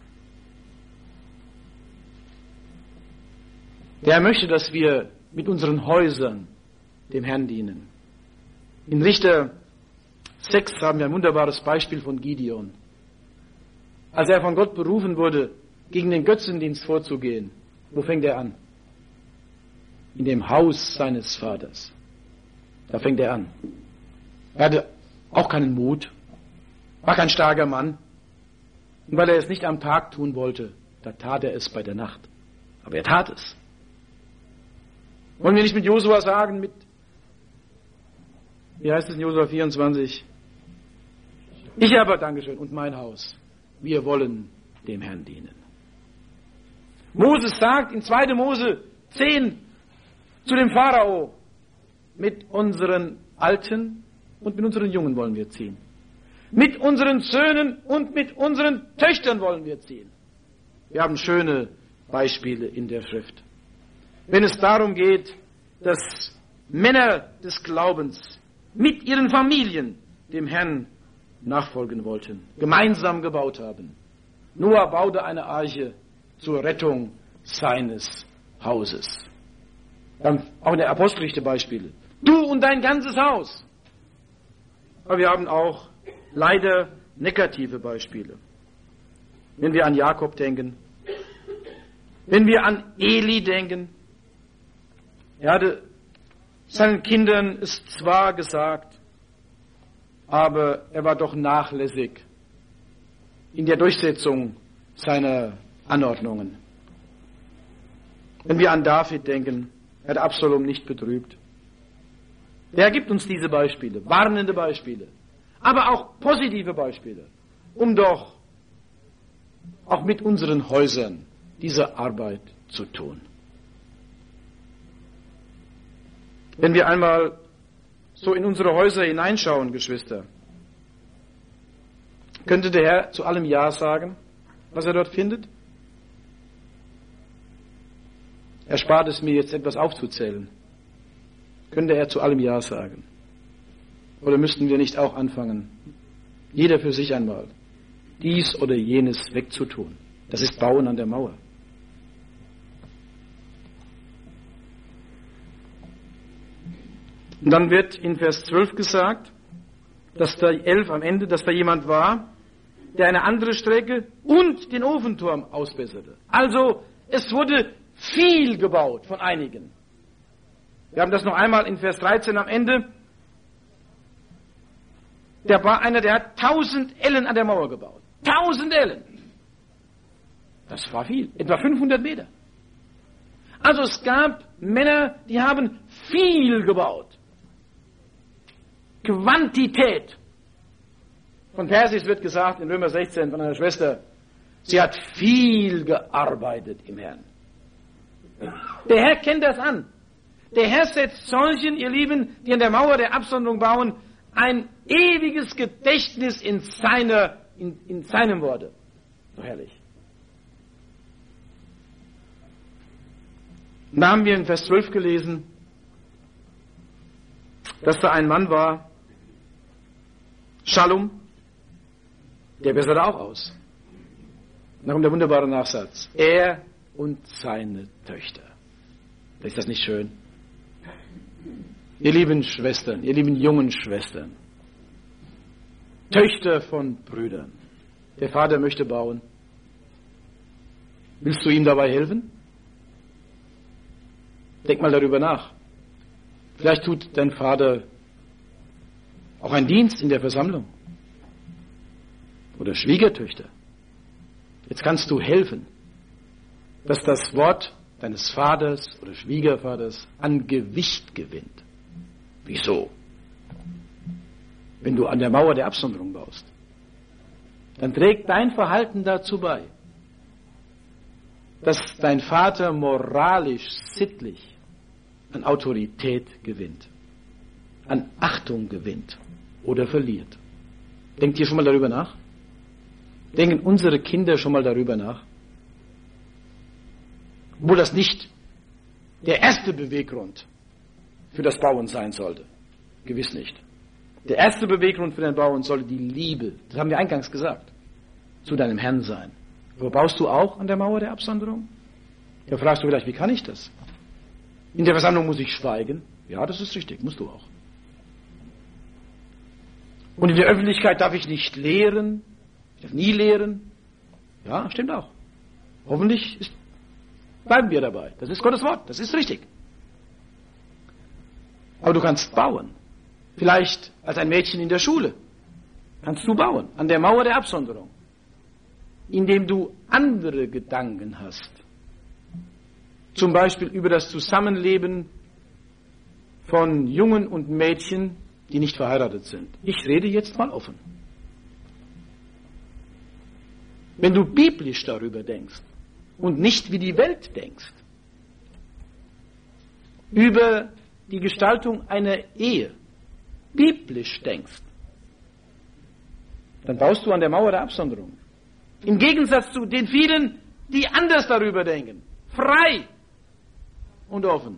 Der Herr möchte, dass wir mit unseren Häusern dem Herrn dienen. In Richter 6 haben wir ein wunderbares Beispiel von Gideon. Als er von Gott berufen wurde, gegen den Götzendienst vorzugehen, wo fängt er an? In dem Haus seines Vaters. Da fängt er an. Er hatte auch keinen Mut, war kein starker Mann. Und weil er es nicht am Tag tun wollte, da tat er es bei der Nacht. Aber er tat es. Wollen wir nicht mit Josua sagen, wie heißt es in Josua 24? Ich aber, Dankeschön, und mein Haus, wir wollen dem Herrn dienen. Moses sagt in 2. Mose 10 zu dem Pharao, mit unseren Alten und mit unseren Jungen wollen wir ziehen. Mit unseren Söhnen und mit unseren Töchtern wollen wir ziehen. Wir haben schöne Beispiele in der Schrift. Wenn es darum geht, dass Männer des Glaubens mit ihren Familien dem Herrn nachfolgen wollten, gemeinsam gebaut haben. Noah baute eine Arche zur Rettung seines Hauses. Wir haben auch in der Apostelgeschichte Beispiele. Du und dein ganzes Haus. Aber wir haben auch leider negative Beispiele. Wenn wir an Jakob denken, wenn wir an Eli denken, er hatte seinen Kindern es zwar gesagt, aber er war doch nachlässig in der Durchsetzung seiner Anordnungen. Wenn wir an David denken, er hat Absalom nicht betrübt. Der gibt uns diese Beispiele, warnende Beispiele, aber auch positive Beispiele, um doch auch mit unseren Häusern diese Arbeit zu tun. Wenn wir einmal so in unsere Häuser hineinschauen, Geschwister, könnte der Herr zu allem Ja sagen, was er dort findet? Er spart es mir jetzt etwas aufzuzählen. Könnte er zu allem Ja sagen? Oder müssten wir nicht auch anfangen, jeder für sich einmal, dies oder jenes wegzutun? Das ist Bauen an der Mauer. Und dann wird in Vers 12 gesagt, dass da 11 am Ende, dass da jemand war, der eine andere Strecke und den Ofenturm ausbesserte. Also es wurde viel gebaut von einigen. Wir haben das noch einmal in Vers 13 am Ende. Der war einer, der hat 1000 Ellen an der Mauer gebaut. 1000 Ellen. Das war viel. Etwa 500 Meter. Also es gab Männer, die haben viel gebaut. Quantität. Von Persis wird gesagt, in Römer 16 von einer Schwester, sie hat viel gearbeitet im Herrn. Der Herr kennt das an. Der Herr setzt solchen, ihr Lieben, die an der Mauer der Absonderung bauen, ein ewiges Gedächtnis in seinem Worte. So herrlich. Und da haben wir in Vers 12 gelesen, dass da ein Mann war, Schallum, der besserte auch aus. Und da kommt der wunderbare Nachsatz. Er und seine Töchter. Ist das nicht schön? Ihr lieben Schwestern, ihr lieben jungen Schwestern, Töchter von Brüdern, der Vater möchte bauen. Willst du ihm dabei helfen? Denk mal darüber nach. Vielleicht tut dein Vater auch einen Dienst in der Versammlung. Oder Schwiegertöchter. Jetzt kannst du helfen, dass das Wort deines Vaters oder Schwiegervaters an Gewicht gewinnt. Wieso? Wenn du an der Mauer der Absonderung baust, dann trägt dein Verhalten dazu bei, dass dein Vater moralisch, sittlich an Autorität gewinnt, an Achtung gewinnt oder verliert. Denkt ihr schon mal darüber nach? Denken unsere Kinder schon mal darüber nach? Obwohl das nicht der erste Beweggrund für das Bauen sein sollte. Gewiss nicht. Der erste Beweggrund für den Bauen soll die Liebe, das haben wir eingangs gesagt, zu deinem Herrn sein. Aber baust du auch an der Mauer der Absonderung? Da fragst du vielleicht, wie kann ich das? In der Versammlung muss ich schweigen. Ja, das ist richtig, musst du auch. Und in der Öffentlichkeit darf ich nicht lehren. Ich darf nie lehren. Ja, stimmt auch. Hoffentlich bleiben wir dabei. Das ist Gottes Wort, das ist richtig. Aber du kannst bauen. Vielleicht als ein Mädchen in der Schule kannst du bauen, an der Mauer der Absonderung, indem du andere Gedanken hast. Zum Beispiel über das Zusammenleben von Jungen und Mädchen, die nicht verheiratet sind. Ich rede jetzt mal offen. Wenn du biblisch darüber denkst und nicht wie die Welt denkst, über die Gestaltung einer Ehe, biblisch denkst, dann baust du an der Mauer der Absonderung. Im Gegensatz zu den vielen, die anders darüber denken. Frei und offen.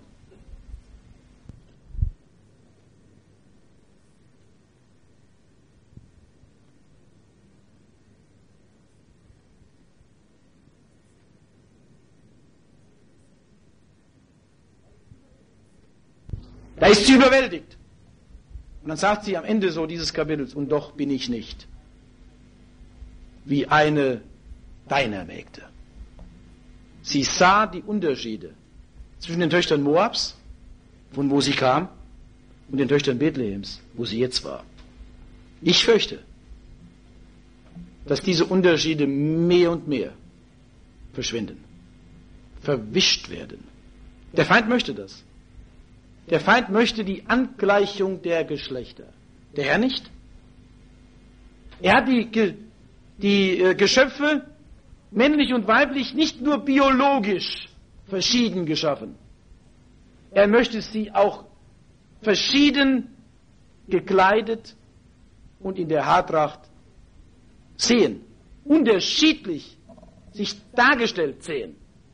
Da ist sie überwältigt. Und dann sagt sie am Ende so dieses Kapitels, und doch bin ich nicht wie eine deiner Mägde. Sie sah die Unterschiede zwischen den Töchtern Moabs, von wo sie kam, und den Töchtern Bethlehems, wo sie jetzt war. Ich fürchte, dass diese Unterschiede mehr und mehr verschwinden, verwischt werden. Der Feind möchte das. Der Feind möchte die Angleichung der Geschlechter. Der Herr nicht. Er hat die Geschöpfe, männlich und weiblich, nicht nur biologisch verschieden geschaffen. Er möchte sie auch verschieden gekleidet und in der Haartracht sehen. Unterschiedlich sich dargestellt sehen.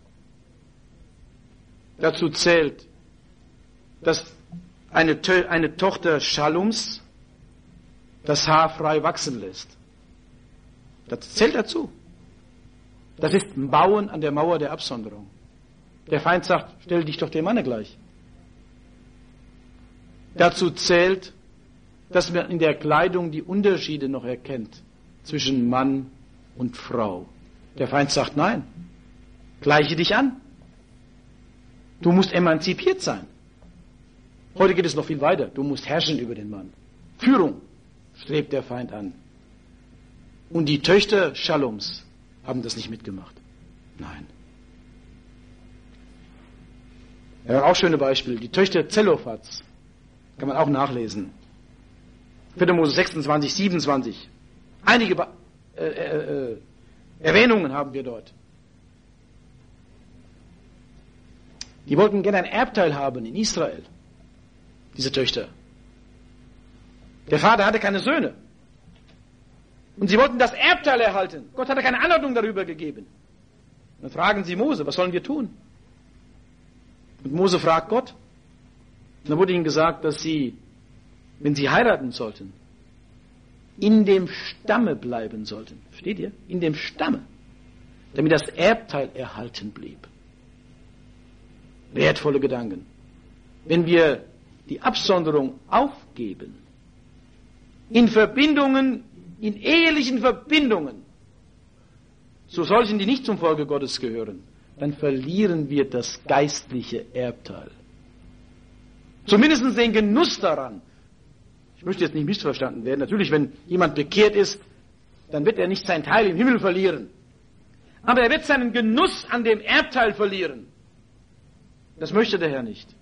Dazu zählt, dass eine Tochter Schallums das Haar frei wachsen lässt. Das zählt dazu. Das ist ein Bauen an der Mauer der Absonderung. Der Feind sagt, stell dich doch dem Manne gleich. Dazu zählt, dass man in der Kleidung die Unterschiede noch erkennt zwischen Mann und Frau. Der Feind sagt, nein, gleiche dich an. Du musst emanzipiert sein. Heute geht es noch viel weiter. Du musst herrschen über den Mann. Führung strebt der Feind an. Und die Töchter Schallums haben das nicht mitgemacht. Nein. Ja, auch schöne Beispiele. Die Töchter Zelophats kann man auch nachlesen. 4. Mose 26, 27. Einige Erwähnungen haben wir dort. Die wollten gerne ein Erbteil haben in Israel. Diese Töchter. Der Vater hatte keine Söhne. Und sie wollten das Erbteil erhalten. Gott hatte keine Anordnung darüber gegeben. Dann fragen sie Mose, was sollen wir tun? Und Mose fragt Gott. Und dann wurde ihnen gesagt, dass sie, wenn sie heiraten sollten, in dem Stamme bleiben sollten. Versteht ihr? In dem Stamme. Damit das Erbteil erhalten blieb. Wertvolle Gedanken. Wenn wir die Absonderung aufgeben, in Verbindungen, in ehelichen Verbindungen, zu solchen, die nicht zum Volke Gottes gehören, dann verlieren wir das geistliche Erbteil. Zumindest den Genuss daran. Ich möchte jetzt nicht missverstanden werden. Natürlich, wenn jemand bekehrt ist, dann wird er nicht sein Teil im Himmel verlieren. Aber er wird seinen Genuss an dem Erbteil verlieren. Das möchte der Herr nicht.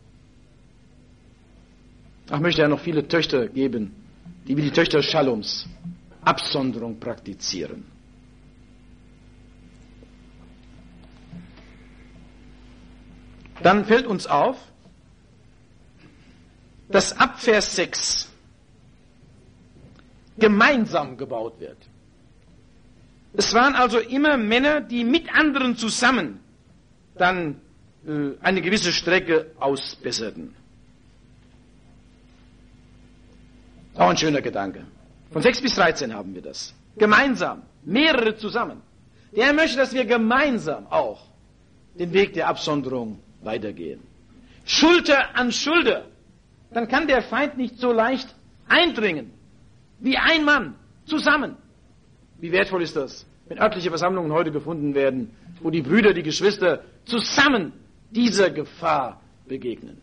Ach, möchte er noch viele Töchter geben, die wie die Töchter Schallums Absonderung praktizieren. Dann fällt uns auf, dass ab Vers 6 gemeinsam gebaut wird. Es waren also immer Männer, die mit anderen zusammen dann eine gewisse Strecke ausbesserten. Auch ein schöner Gedanke. Von 6 bis 13 haben wir das. Gemeinsam, mehrere zusammen. Der Herr möchte, dass wir gemeinsam auch den Weg der Absonderung weitergehen. Schulter an Schulter. Dann kann der Feind nicht so leicht eindringen. Wie ein Mann, zusammen. Wie wertvoll ist das, wenn örtliche Versammlungen heute gefunden werden, wo die Brüder, die Geschwister zusammen dieser Gefahr begegnen.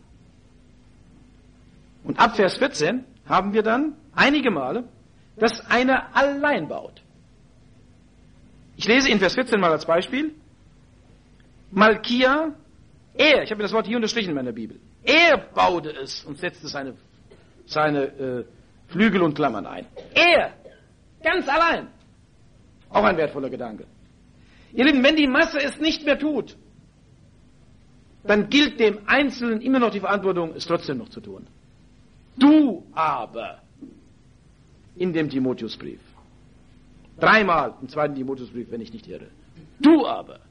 Und ab Vers 14 haben wir dann einige Male, dass einer allein baut. Ich lese in Vers 14 mal als Beispiel. Malkia, ich habe das Wort hier unterstrichen in meiner Bibel, er baute es und setzte seine Flügel und Klammern ein. Er, ganz allein. Auch ein wertvoller Gedanke. Ihr Lieben, wenn die Masse es nicht mehr tut, dann gilt dem Einzelnen immer noch die Verantwortung, es trotzdem noch zu tun. Du aber, in dem Timotheusbrief, 3-mal im 2. Timotheusbrief, wenn ich nicht irre, du aber,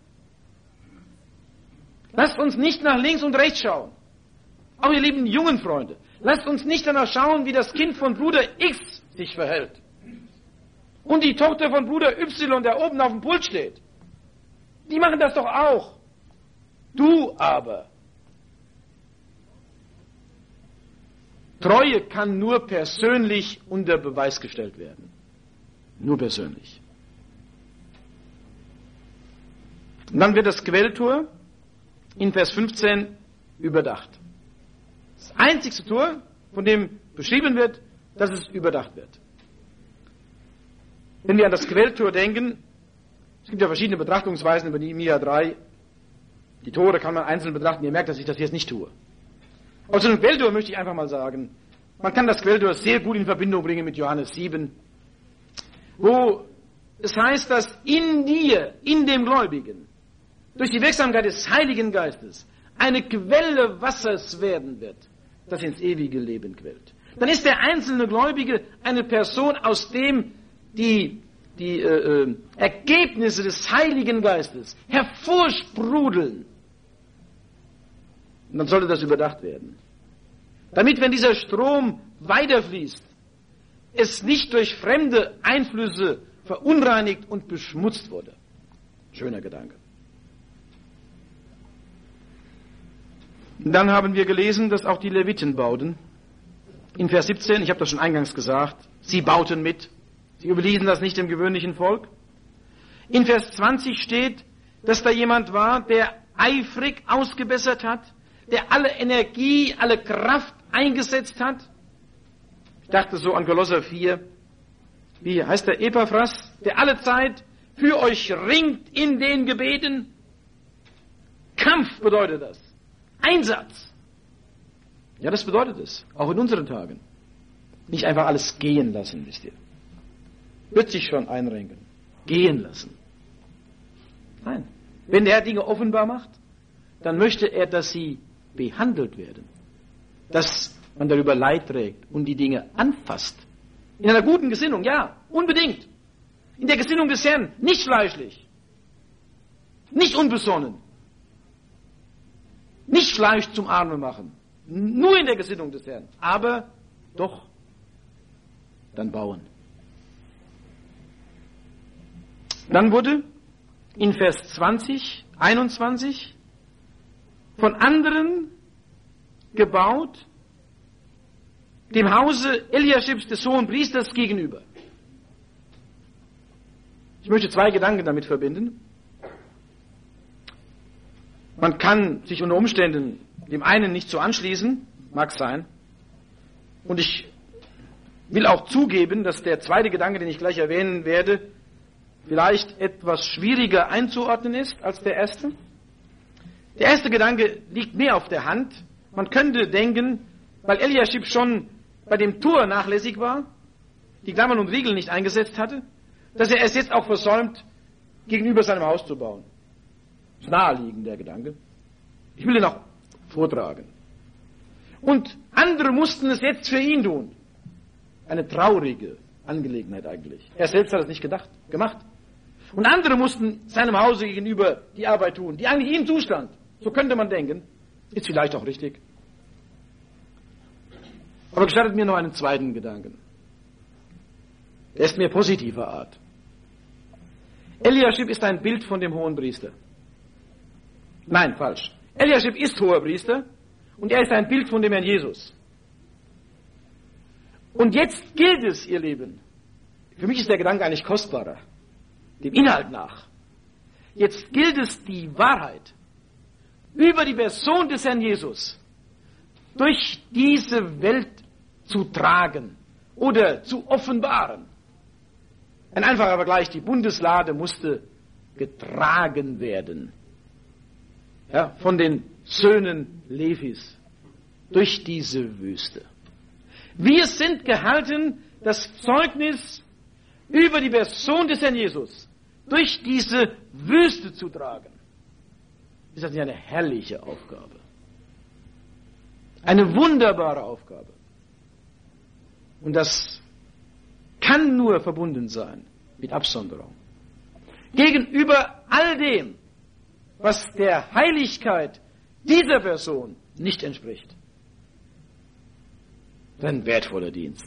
lasst uns nicht nach links und rechts schauen. Auch ihr lieben jungen Freunde, lasst uns nicht danach schauen, wie das Kind von Bruder X sich verhält. Und die Tochter von Bruder Y, der oben auf dem Pult steht. Die machen das doch auch. Du aber. Treue kann nur persönlich unter Beweis gestellt werden. Nur persönlich. Und dann wird das Quelltor in Vers 15 überdacht. Das einzigste Tor, von dem beschrieben wird, dass es überdacht wird. Wenn wir an das Quelltor denken, es gibt ja verschiedene Betrachtungsweisen über Nehemia 3. Die Tore kann man einzeln betrachten. Ihr merkt, dass ich das jetzt nicht tue. Aber zu dem Quelltor möchte ich einfach mal sagen, man kann das Quelltor sehr gut in Verbindung bringen mit Johannes 7, wo es heißt, dass in dir, in dem Gläubigen, durch die Wirksamkeit des Heiligen Geistes eine Quelle Wassers werden wird, das ins ewige Leben quillt. Dann ist der einzelne Gläubige eine Person, aus dem die Ergebnisse des Heiligen Geistes hervorsprudeln. Und dann sollte das überdacht werden. Damit, wenn dieser Strom weiterfließt, es nicht durch fremde Einflüsse verunreinigt und beschmutzt wurde. Schöner Gedanke. Und dann haben wir gelesen, dass auch die Leviten bauten. In Vers 17, ich habe das schon eingangs gesagt, sie bauten mit. Sie überließen das nicht dem gewöhnlichen Volk. In Vers 20 steht, dass da jemand war, der eifrig ausgebessert hat, der alle Energie, alle Kraft eingesetzt hat. Ich dachte so an Kolosser 4. Wie heißt der Epaphras, der alle Zeit für euch ringt in den Gebeten? Kampf bedeutet das. Einsatz. Ja, das bedeutet es. Auch in unseren Tagen. Nicht einfach alles gehen lassen, wisst ihr. Wird sich schon einrenken. Gehen lassen. Nein. Wenn der Herr Dinge offenbar macht, dann möchte er, dass sie behandelt werden. Dass man darüber Leid trägt und die Dinge anfasst. In einer guten Gesinnung, ja, unbedingt. In der Gesinnung des Herrn, nicht fleischlich. Nicht unbesonnen. Nicht Fleisch zum Arme machen. Nur in der Gesinnung des Herrn. Aber doch dann bauen. Dann wurde in Vers 20, 21 von anderen gebaut, dem Hause Eliaschibs des hohen Priesters gegenüber. Ich möchte 2 Gedanken damit verbinden. Man kann sich unter Umständen dem einen nicht so anschließen, mag sein. Und ich will auch zugeben, dass der zweite Gedanke, den ich gleich erwähnen werde, vielleicht etwas schwieriger einzuordnen ist als der erste. Der erste Gedanke liegt mehr auf der Hand. Man könnte denken, weil Eliaschib schon bei dem Tor nachlässig war, die Klammern und Riegel nicht eingesetzt hatte, dass er es jetzt auch versäumt, gegenüber seinem Haus zu bauen. Das ist naheliegend, der Gedanke. Ich will ihn auch vortragen. Und andere mussten es jetzt für ihn tun. Eine traurige Angelegenheit eigentlich. Er selbst hat es nicht gemacht. Und andere mussten seinem Hause gegenüber die Arbeit tun, die eigentlich ihm zustand. So könnte man denken. Ist vielleicht auch richtig. Aber gestattet mir noch einen zweiten Gedanken. Er ist mehr positiver Art. Eliaschib ist ein Bild von dem Hohenpriester. Nein, falsch. Eliaschib ist Hoherpriester und er ist ein Bild von dem Herrn Jesus. Und jetzt gilt es, ihr Lieben, für mich ist der Gedanke eigentlich kostbarer, dem Inhalt nach. Jetzt gilt es, die Wahrheit über die Person des Herrn Jesus durch diese Welt zu tragen oder zu offenbaren. Ein einfacher Vergleich, die Bundeslade musste getragen werden, ja, von den Söhnen Levis durch diese Wüste. Wir sind gehalten, das Zeugnis über die Person des Herrn Jesus durch diese Wüste zu tragen. Ist das nicht eine herrliche Aufgabe? Eine wunderbare Aufgabe. Und das kann nur verbunden sein mit Absonderung. Gegenüber all dem, was der Heiligkeit dieser Person nicht entspricht. Ein wertvoller Dienst.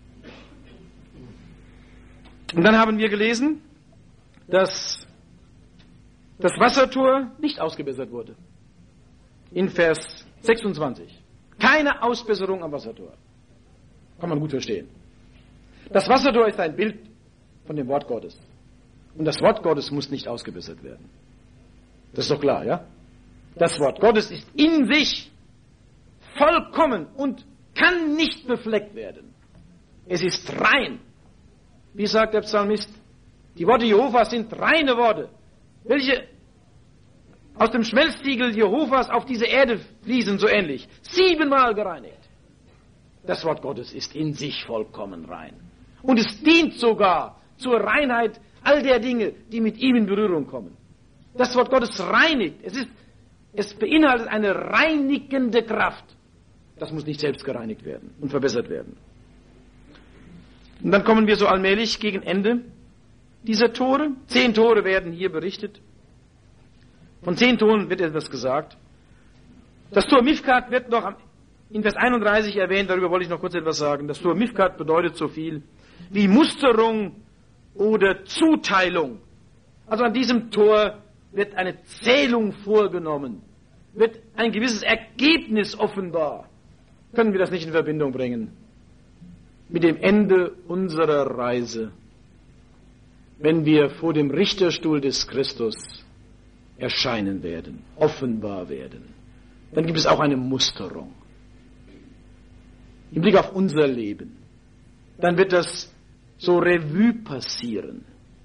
Und dann haben wir gelesen, dass das Wassertor nicht ausgebessert wurde. In Vers 26. Keine Ausbesserung am Wassertor. Kann man gut verstehen. Das Wassertor ist ein Bild von dem Wort Gottes. Und das Wort Gottes muss nicht ausgebessert werden. Das ist doch klar, ja? Das Wort Gottes ist in sich vollkommen und kann nicht befleckt werden. Es ist rein. Wie sagt der Psalmist? Die Worte Jehovas sind reine Worte, welche aus dem Schmelztiegel Jehovas auf diese Erde fließen, so ähnlich. 7-mal gereinigt. Das Wort Gottes ist in sich vollkommen rein. Und es dient sogar zur Reinheit all der Dinge, die mit ihm in Berührung kommen. Das Wort Gottes reinigt. Es beinhaltet eine reinigende Kraft. Das muss nicht selbst gereinigt werden und verbessert werden. Und dann kommen wir so allmählich gegen Ende dieser Tore. 10 Tore werden hier berichtet. Von 10 Toren wird etwas gesagt. Das Tor Mifkat wird noch in Vers 31 erwähnt, darüber wollte ich noch kurz etwas sagen. Das Tor Mifkat bedeutet so viel wie Musterung oder Zuteilung. Also an diesem Tor wird eine Zählung vorgenommen, wird ein gewisses Ergebnis offenbar. Können wir das nicht in Verbindung bringen mit dem Ende unserer Reise, wenn wir vor dem Richterstuhl des Christus erscheinen werden, offenbar werden? Dann gibt es auch eine Musterung im Blick auf unser Leben. Dann wird das so Revue passieren.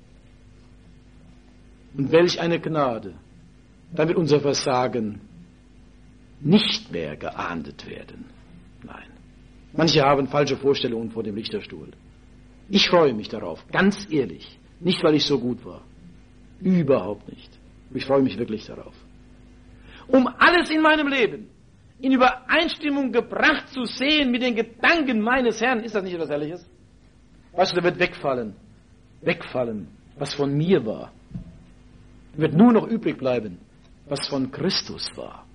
Und welch eine Gnade. Dann wird unser Versagen nicht mehr geahndet werden. Nein. Manche haben falsche Vorstellungen vor dem Richterstuhl. Ich freue mich darauf, ganz ehrlich. Nicht, weil ich so gut war. Überhaupt nicht. Ich freue mich wirklich darauf. Um alles in meinem Leben in Übereinstimmung gebracht zu sehen mit den Gedanken meines Herrn, ist das nicht etwas Herrliches? Weißt du, da wird wegfallen, was von mir war. Wird nur noch übrig bleiben, was von Christus war.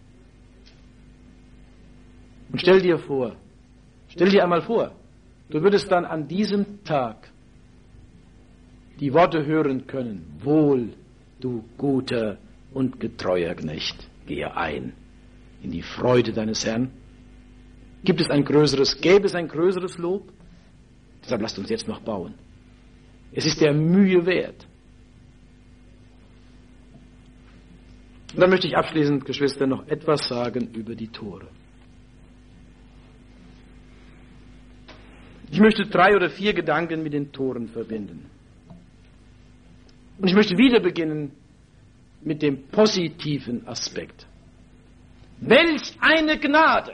Und stell dir einmal vor, du würdest dann an diesem Tag die Worte hören können: Wohl, du guter und getreuer Knecht, gehe ein in die Freude deines Herrn. Gäbe es ein größeres Lob? Deshalb lasst uns jetzt noch bauen. Es ist der Mühe wert. Und dann möchte ich abschließend, Geschwister, noch etwas sagen über die Tore. Ich möchte 3 oder 4 Gedanken mit den Toren verbinden. Und ich möchte wieder beginnen mit dem positiven Aspekt. Welch eine Gnade!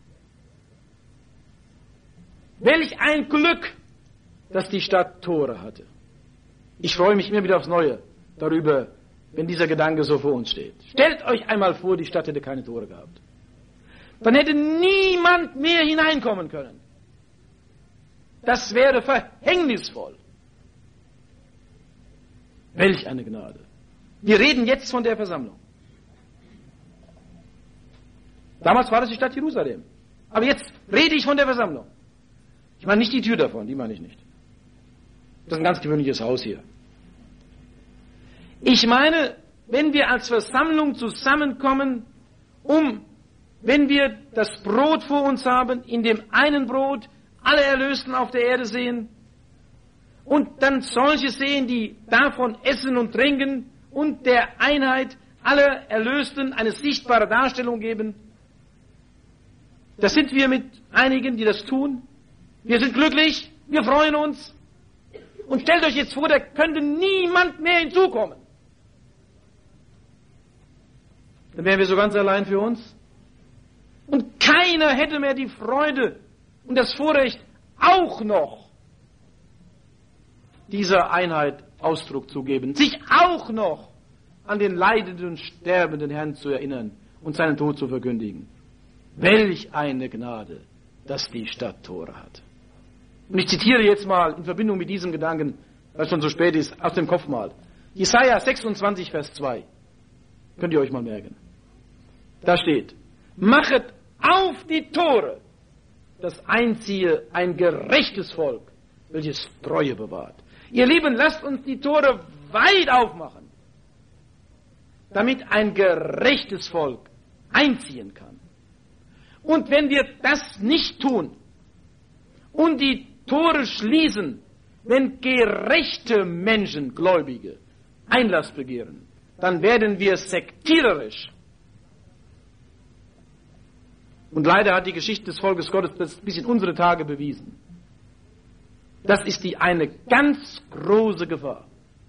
Welch ein Glück, dass die Stadt Tore hatte. Ich freue mich immer wieder aufs Neue darüber, wenn dieser Gedanke so vor uns steht. Stellt euch einmal vor, die Stadt hätte keine Tore gehabt. Dann hätte niemand mehr hineinkommen können. Das wäre verhängnisvoll. Welch eine Gnade. Wir reden jetzt von der Versammlung. Damals war das die Stadt Jerusalem. Aber jetzt rede ich von der Versammlung. Ich meine nicht die Tür davon, die meine ich nicht. Das ist ein ganz gewöhnliches Haus hier. Ich meine, wenn wir als Versammlung zusammenkommen, wenn wir das Brot vor uns haben, in dem einen Brot alle Erlösten auf der Erde sehen und dann solche sehen, die davon essen und trinken und der Einheit aller Erlösten eine sichtbare Darstellung geben, da sind wir mit einigen, die das tun. Wir sind glücklich, wir freuen uns. Und stellt euch jetzt vor, da könnte niemand mehr hinzukommen. Dann wären wir so ganz allein für uns. Und keiner hätte mehr die Freude und das Vorrecht, auch noch dieser Einheit Ausdruck zu geben, sich auch noch an den leidenden und sterbenden Herrn zu erinnern und seinen Tod zu verkündigen. Welch eine Gnade, dass die Stadt Tore hat. Und ich zitiere jetzt mal in Verbindung mit diesem Gedanken, weil es schon so spät ist, aus dem Kopf mal. Jesaja 26, Vers 2. Könnt ihr euch mal merken. Da steht, machet auf die Tore, das einziehe ein gerechtes Volk, welches Treue bewahrt. Ihr Lieben, lasst uns die Tore weit aufmachen, damit ein gerechtes Volk einziehen kann. Und wenn wir das nicht tun und die Tore schließen, wenn gerechte Menschen, Gläubige, Einlass begehren, dann werden wir sektiererisch. Und leider hat die Geschichte des Volkes Gottes das bis in unsere Tage bewiesen. Das ist eine ganz große Gefahr.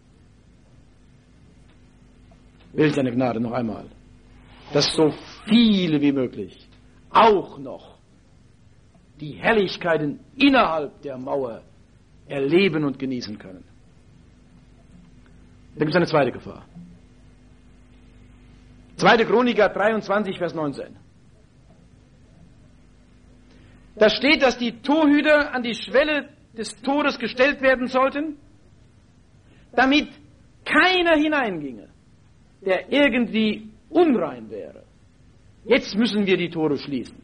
Welch eine Gnade, noch einmal, dass so viele wie möglich auch noch die Herrlichkeiten innerhalb der Mauer erleben und genießen können. Da gibt es eine zweite Gefahr. 2. Chroniker 23, Vers 19. Da steht, dass die Torhüter an die Schwelle des Tores gestellt werden sollten, damit keiner hineinginge, der irgendwie unrein wäre. Jetzt müssen wir die Tore schließen.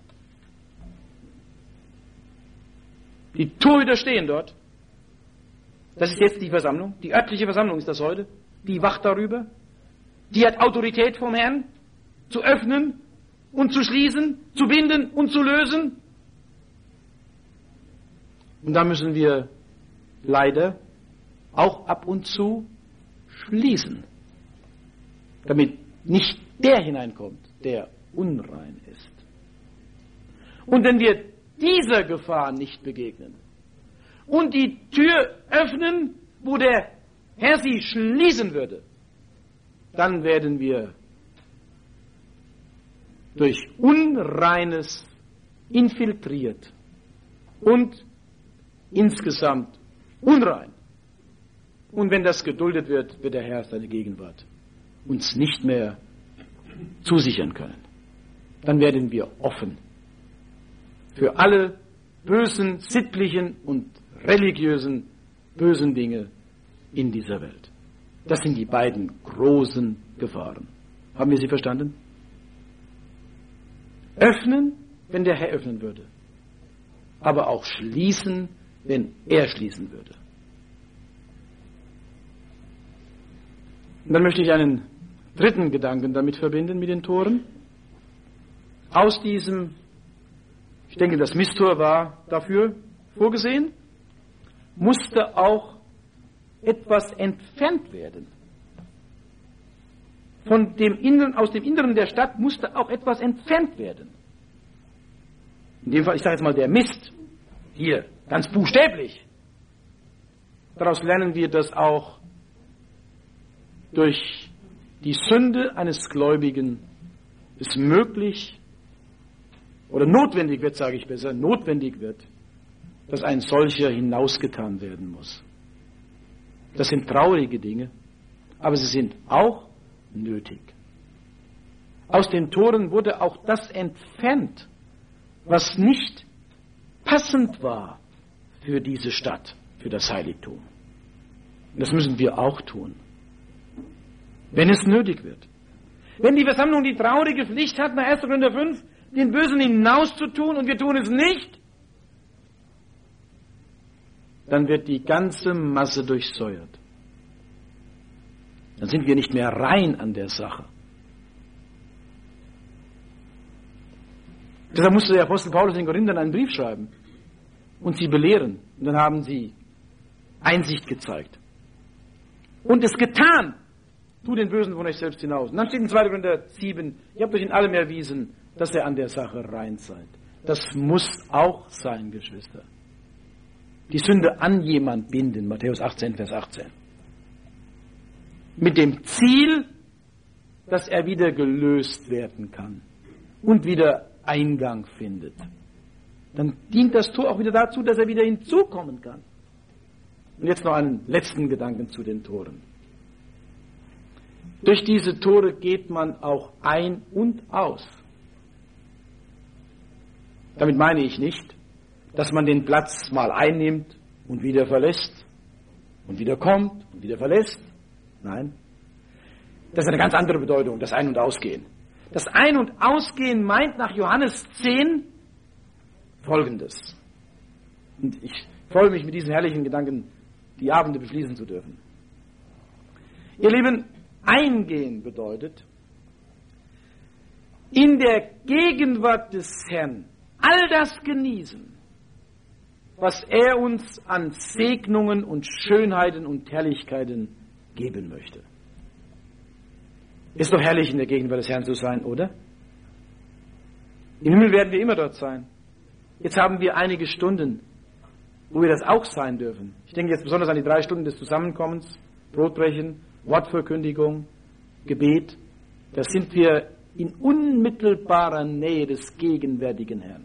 Die Torhüter stehen dort. Das ist jetzt die Versammlung. Die örtliche Versammlung ist das heute. Die wacht darüber. Die hat Autorität vom Herrn, zu öffnen und zu schließen, zu binden und zu lösen. Und da müssen wir leider auch ab und zu schließen, damit nicht der hineinkommt, der unrein ist. Und wenn wir dieser Gefahr nicht begegnen und die Tür öffnen, wo der Herr sie schließen würde, dann werden wir durch Unreines infiltriert und insgesamt unrein. Und wenn das geduldet wird, wird der Herr seine Gegenwart uns nicht mehr zusichern können. Dann werden wir offen für alle bösen, sittlichen und religiösen bösen Dinge in dieser Welt. Das sind die beiden großen Gefahren. Haben wir sie verstanden? Öffnen, wenn der Herr öffnen würde. Aber auch schließen, wenn er schließen würde. Und dann möchte ich einen dritten Gedanken damit verbinden, mit den Toren. Aus diesem, ich denke, das Misttor war dafür vorgesehen, musste auch etwas entfernt werden. Aus dem Inneren der Stadt musste auch etwas entfernt werden. In dem Fall, ich sage jetzt mal, der Mist, hier, ganz buchstäblich. Daraus lernen wir, dass auch durch die Sünde eines Gläubigen es möglich oder notwendig wird, sage ich besser, notwendig wird, dass ein solcher hinausgetan werden muss. Das sind traurige Dinge, aber sie sind auch nötig. Aus den Toren wurde auch das entfernt, was nicht passend war für diese Stadt, für das Heiligtum. Und das müssen wir auch tun, wenn es nötig wird. Wenn die Versammlung die traurige Pflicht hat, nach 1. Korinther 5, den Bösen hinauszutun und wir tun es nicht, dann wird die ganze Masse durchsäuert. Dann sind wir nicht mehr rein an der Sache. Deshalb musste der Apostel Paulus den Korinthern einen Brief schreiben und sie belehren. Und dann haben sie Einsicht gezeigt. Und es getan. Tu den Bösen von euch selbst hinaus. Und dann steht in 2. Korinther 7, ihr habt euch in allem erwiesen, dass ihr an der Sache rein seid. Das muss auch sein, Geschwister. Die Sünde an jemand binden, Matthäus 18, Vers 18. Mit dem Ziel, dass er wieder gelöst werden kann und wieder Eingang findet. Dann dient das Tor auch wieder dazu, dass er wieder hinzukommen kann. Und jetzt noch einen letzten Gedanken zu den Toren. Durch diese Tore geht man auch ein und aus. Damit meine ich nicht, dass man den Platz mal einnimmt und wieder verlässt und wieder kommt und wieder verlässt. Nein, das ist eine ganz andere Bedeutung, das Ein- und Ausgehen. Das Ein- und Ausgehen meint nach Johannes 10 Folgendes. Und ich freue mich, mit diesen herrlichen Gedanken die Abende beschließen zu dürfen. Ihr Lieben, eingehen bedeutet, in der Gegenwart des Herrn all das genießen, was er uns an Segnungen und Schönheiten und Herrlichkeiten geben möchte. Ist doch herrlich, in der Gegenwart des Herrn zu sein, oder? Im Himmel werden wir immer dort sein. Jetzt haben wir einige Stunden, wo wir das auch sein dürfen. Ich denke jetzt besonders an die 3 Stunden des Zusammenkommens, Brotbrechen, Wortverkündigung, Gebet. Da sind wir in unmittelbarer Nähe des gegenwärtigen Herrn.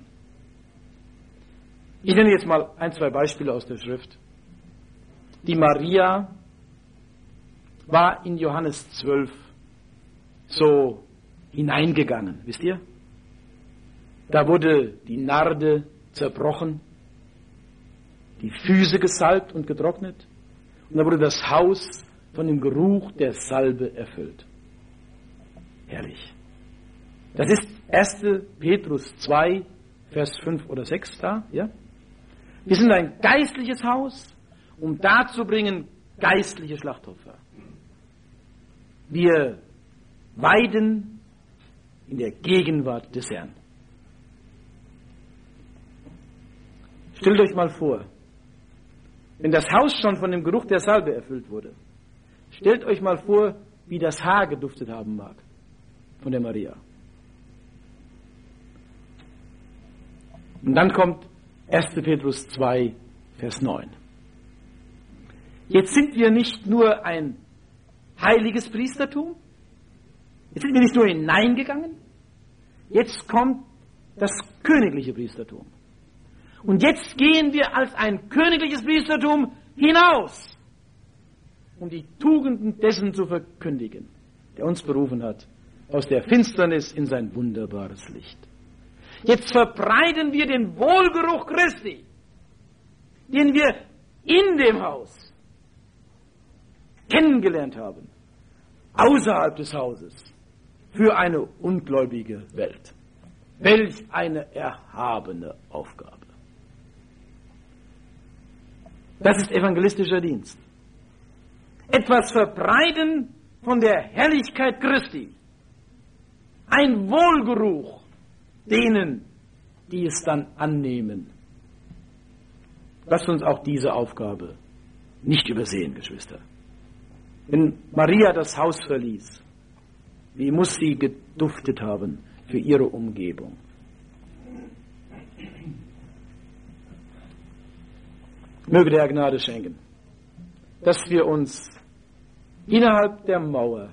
Ich nenne jetzt mal 1, 2 Beispiele aus der Schrift. Die Maria war in Johannes 12 so hineingegangen, wisst ihr? Da wurde die Narde zerbrochen, die Füße gesalbt und getrocknet, und da wurde das Haus von dem Geruch der Salbe erfüllt. Herrlich. Das ist 1. Petrus 2, Vers 5 oder 6 da, ja? Wir sind ein geistliches Haus, um darzubringen geistliche Schlachtopfer. Wir weiden in der Gegenwart des Herrn. Stellt euch mal vor, wenn das Haus schon von dem Geruch der Salbe erfüllt wurde, stellt euch mal vor, wie das Haar geduftet haben mag von der Maria. Und dann kommt 1. Petrus 2, Vers 9. Jetzt sind wir nicht nur ein heiliges Priestertum, jetzt sind wir nicht nur hineingegangen, jetzt kommt das königliche Priestertum. Und jetzt gehen wir als ein königliches Priestertum hinaus, um die Tugenden dessen zu verkündigen, der uns berufen hat, aus der Finsternis in sein wunderbares Licht. Jetzt verbreiten wir den Wohlgeruch Christi, den wir in dem Haus kennengelernt haben, außerhalb des Hauses, für eine ungläubige Welt. Welch eine erhabene Aufgabe. Das ist evangelistischer Dienst. Etwas verbreiten von der Herrlichkeit Christi. Ein Wohlgeruch denen, die es dann annehmen. Lasst uns auch diese Aufgabe nicht übersehen, Geschwister. Wenn Maria das Haus verließ, wie muss sie geduftet haben für ihre Umgebung? Möge der Herr Gnade schenken, dass wir uns innerhalb der Mauer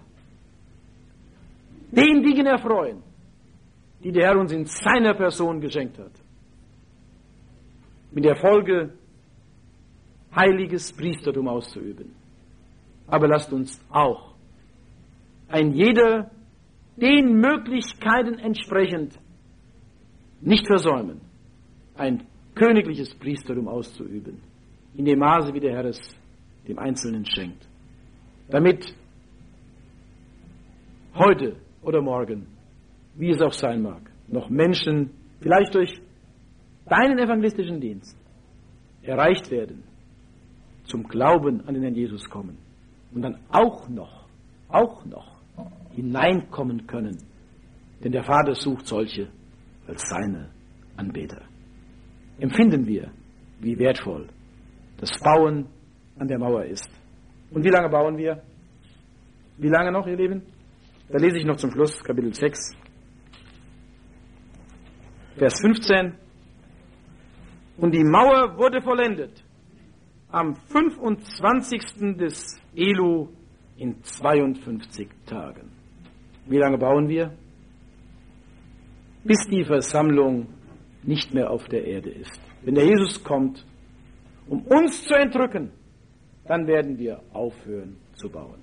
den Dingen erfreuen, die der Herr uns in seiner Person geschenkt hat. Mit der Folge, heiliges Priestertum auszuüben. Aber lasst uns auch ein jeder den Möglichkeiten entsprechend nicht versäumen, ein königliches Priestertum auszuüben, in dem Maße, wie der Herr es dem Einzelnen schenkt. Damit heute oder morgen, wie es auch sein mag, noch Menschen, vielleicht durch deinen evangelistischen Dienst, erreicht werden zum Glauben an den Herrn Jesus kommen und dann auch noch hineinkommen können. Denn der Vater sucht solche als seine Anbeter. Empfinden wir, wie wertvoll das Bauen an der Mauer ist. Und wie lange bauen wir? Wie lange noch, ihr Lieben? Da lese ich noch zum Schluss, Kapitel 6, Vers 15. Und die Mauer wurde vollendet am 25. des Elu in 52 Tagen. Wie lange bauen wir? Bis die Versammlung nicht mehr auf der Erde ist. Wenn der Jesus kommt, um uns zu entrücken, dann werden wir aufhören zu bauen.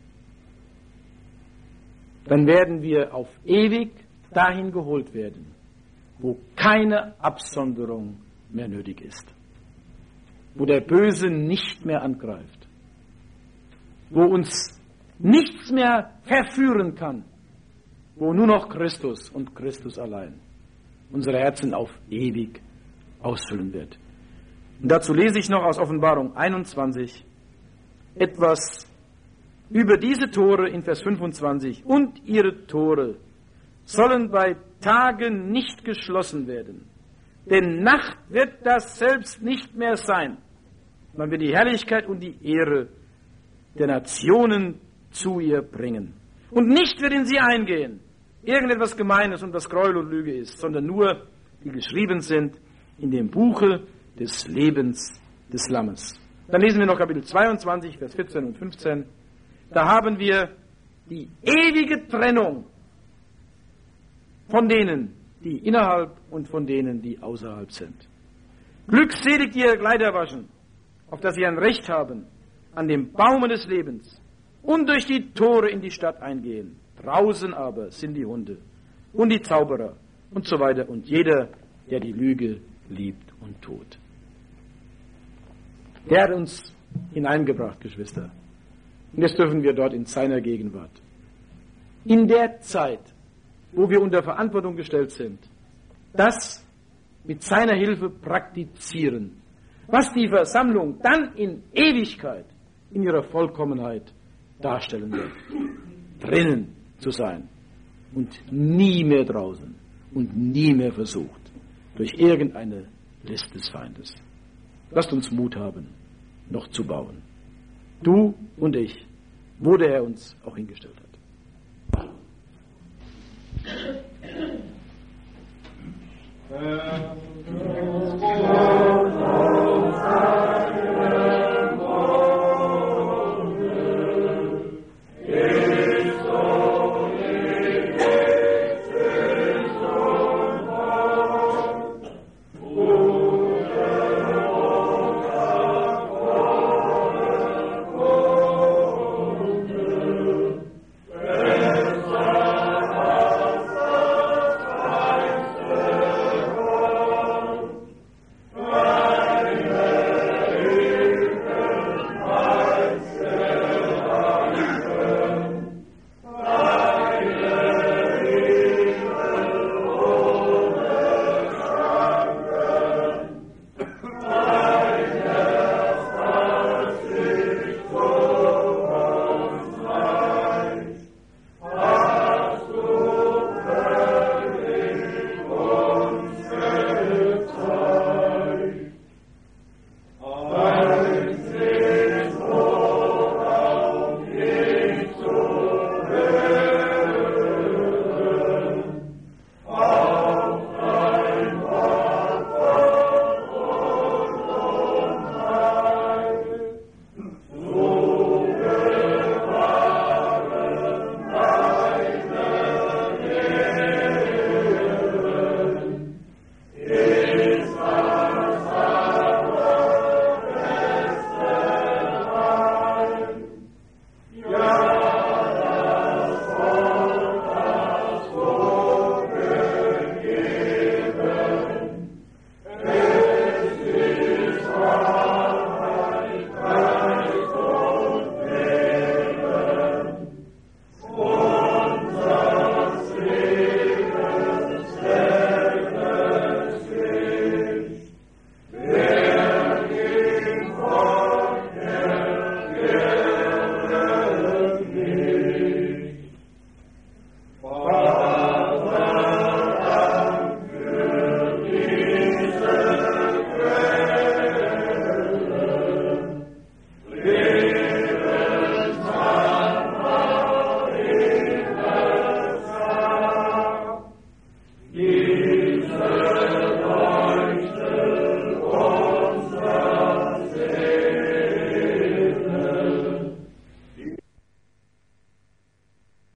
Dann werden wir auf ewig dahin geholt werden, wo keine Absonderung mehr nötig ist, wo der Böse nicht mehr angreift, wo uns nichts mehr verführen kann, wo nur noch Christus und Christus allein unsere Herzen auf ewig ausfüllen wird. Und dazu lese ich noch aus Offenbarung 21 etwas über diese Tore in Vers 25. Und ihre Tore sollen bei Tagen nicht geschlossen werden, denn Nacht wird das selbst nicht mehr sein. Man wird die Herrlichkeit und die Ehre der Nationen zu ihr bringen. Und nicht wird in sie eingehen irgendetwas Gemeines und was Gräuel und Lüge ist, sondern nur, die geschrieben sind in dem Buche des Lebens des Lammes. Dann lesen wir noch Kapitel 22, Vers 14 und 15. Da haben wir die ewige Trennung von denen, die innerhalb und von denen, die außerhalb sind. Glückselig, die ihre Kleider waschen, auf dass sie ein Recht haben, an dem Baume des Lebens und durch die Tore in die Stadt eingehen. Draußen aber sind die Hunde und die Zauberer und so weiter und jeder, der die Lüge liebt und tut. Der hat uns hineingebracht, Geschwister. Und jetzt dürfen wir dort in seiner Gegenwart, in der Zeit, wo wir unter Verantwortung gestellt sind, das mit seiner Hilfe praktizieren, was die Versammlung dann in Ewigkeit in ihrer Vollkommenheit darstellen wird. Drinnen zu sein und nie mehr draußen und nie mehr versucht durch irgendeine List des Feindes. Lasst uns Mut haben, noch zu bauen. Du und ich, wo der Herr uns auch hingestellt hat.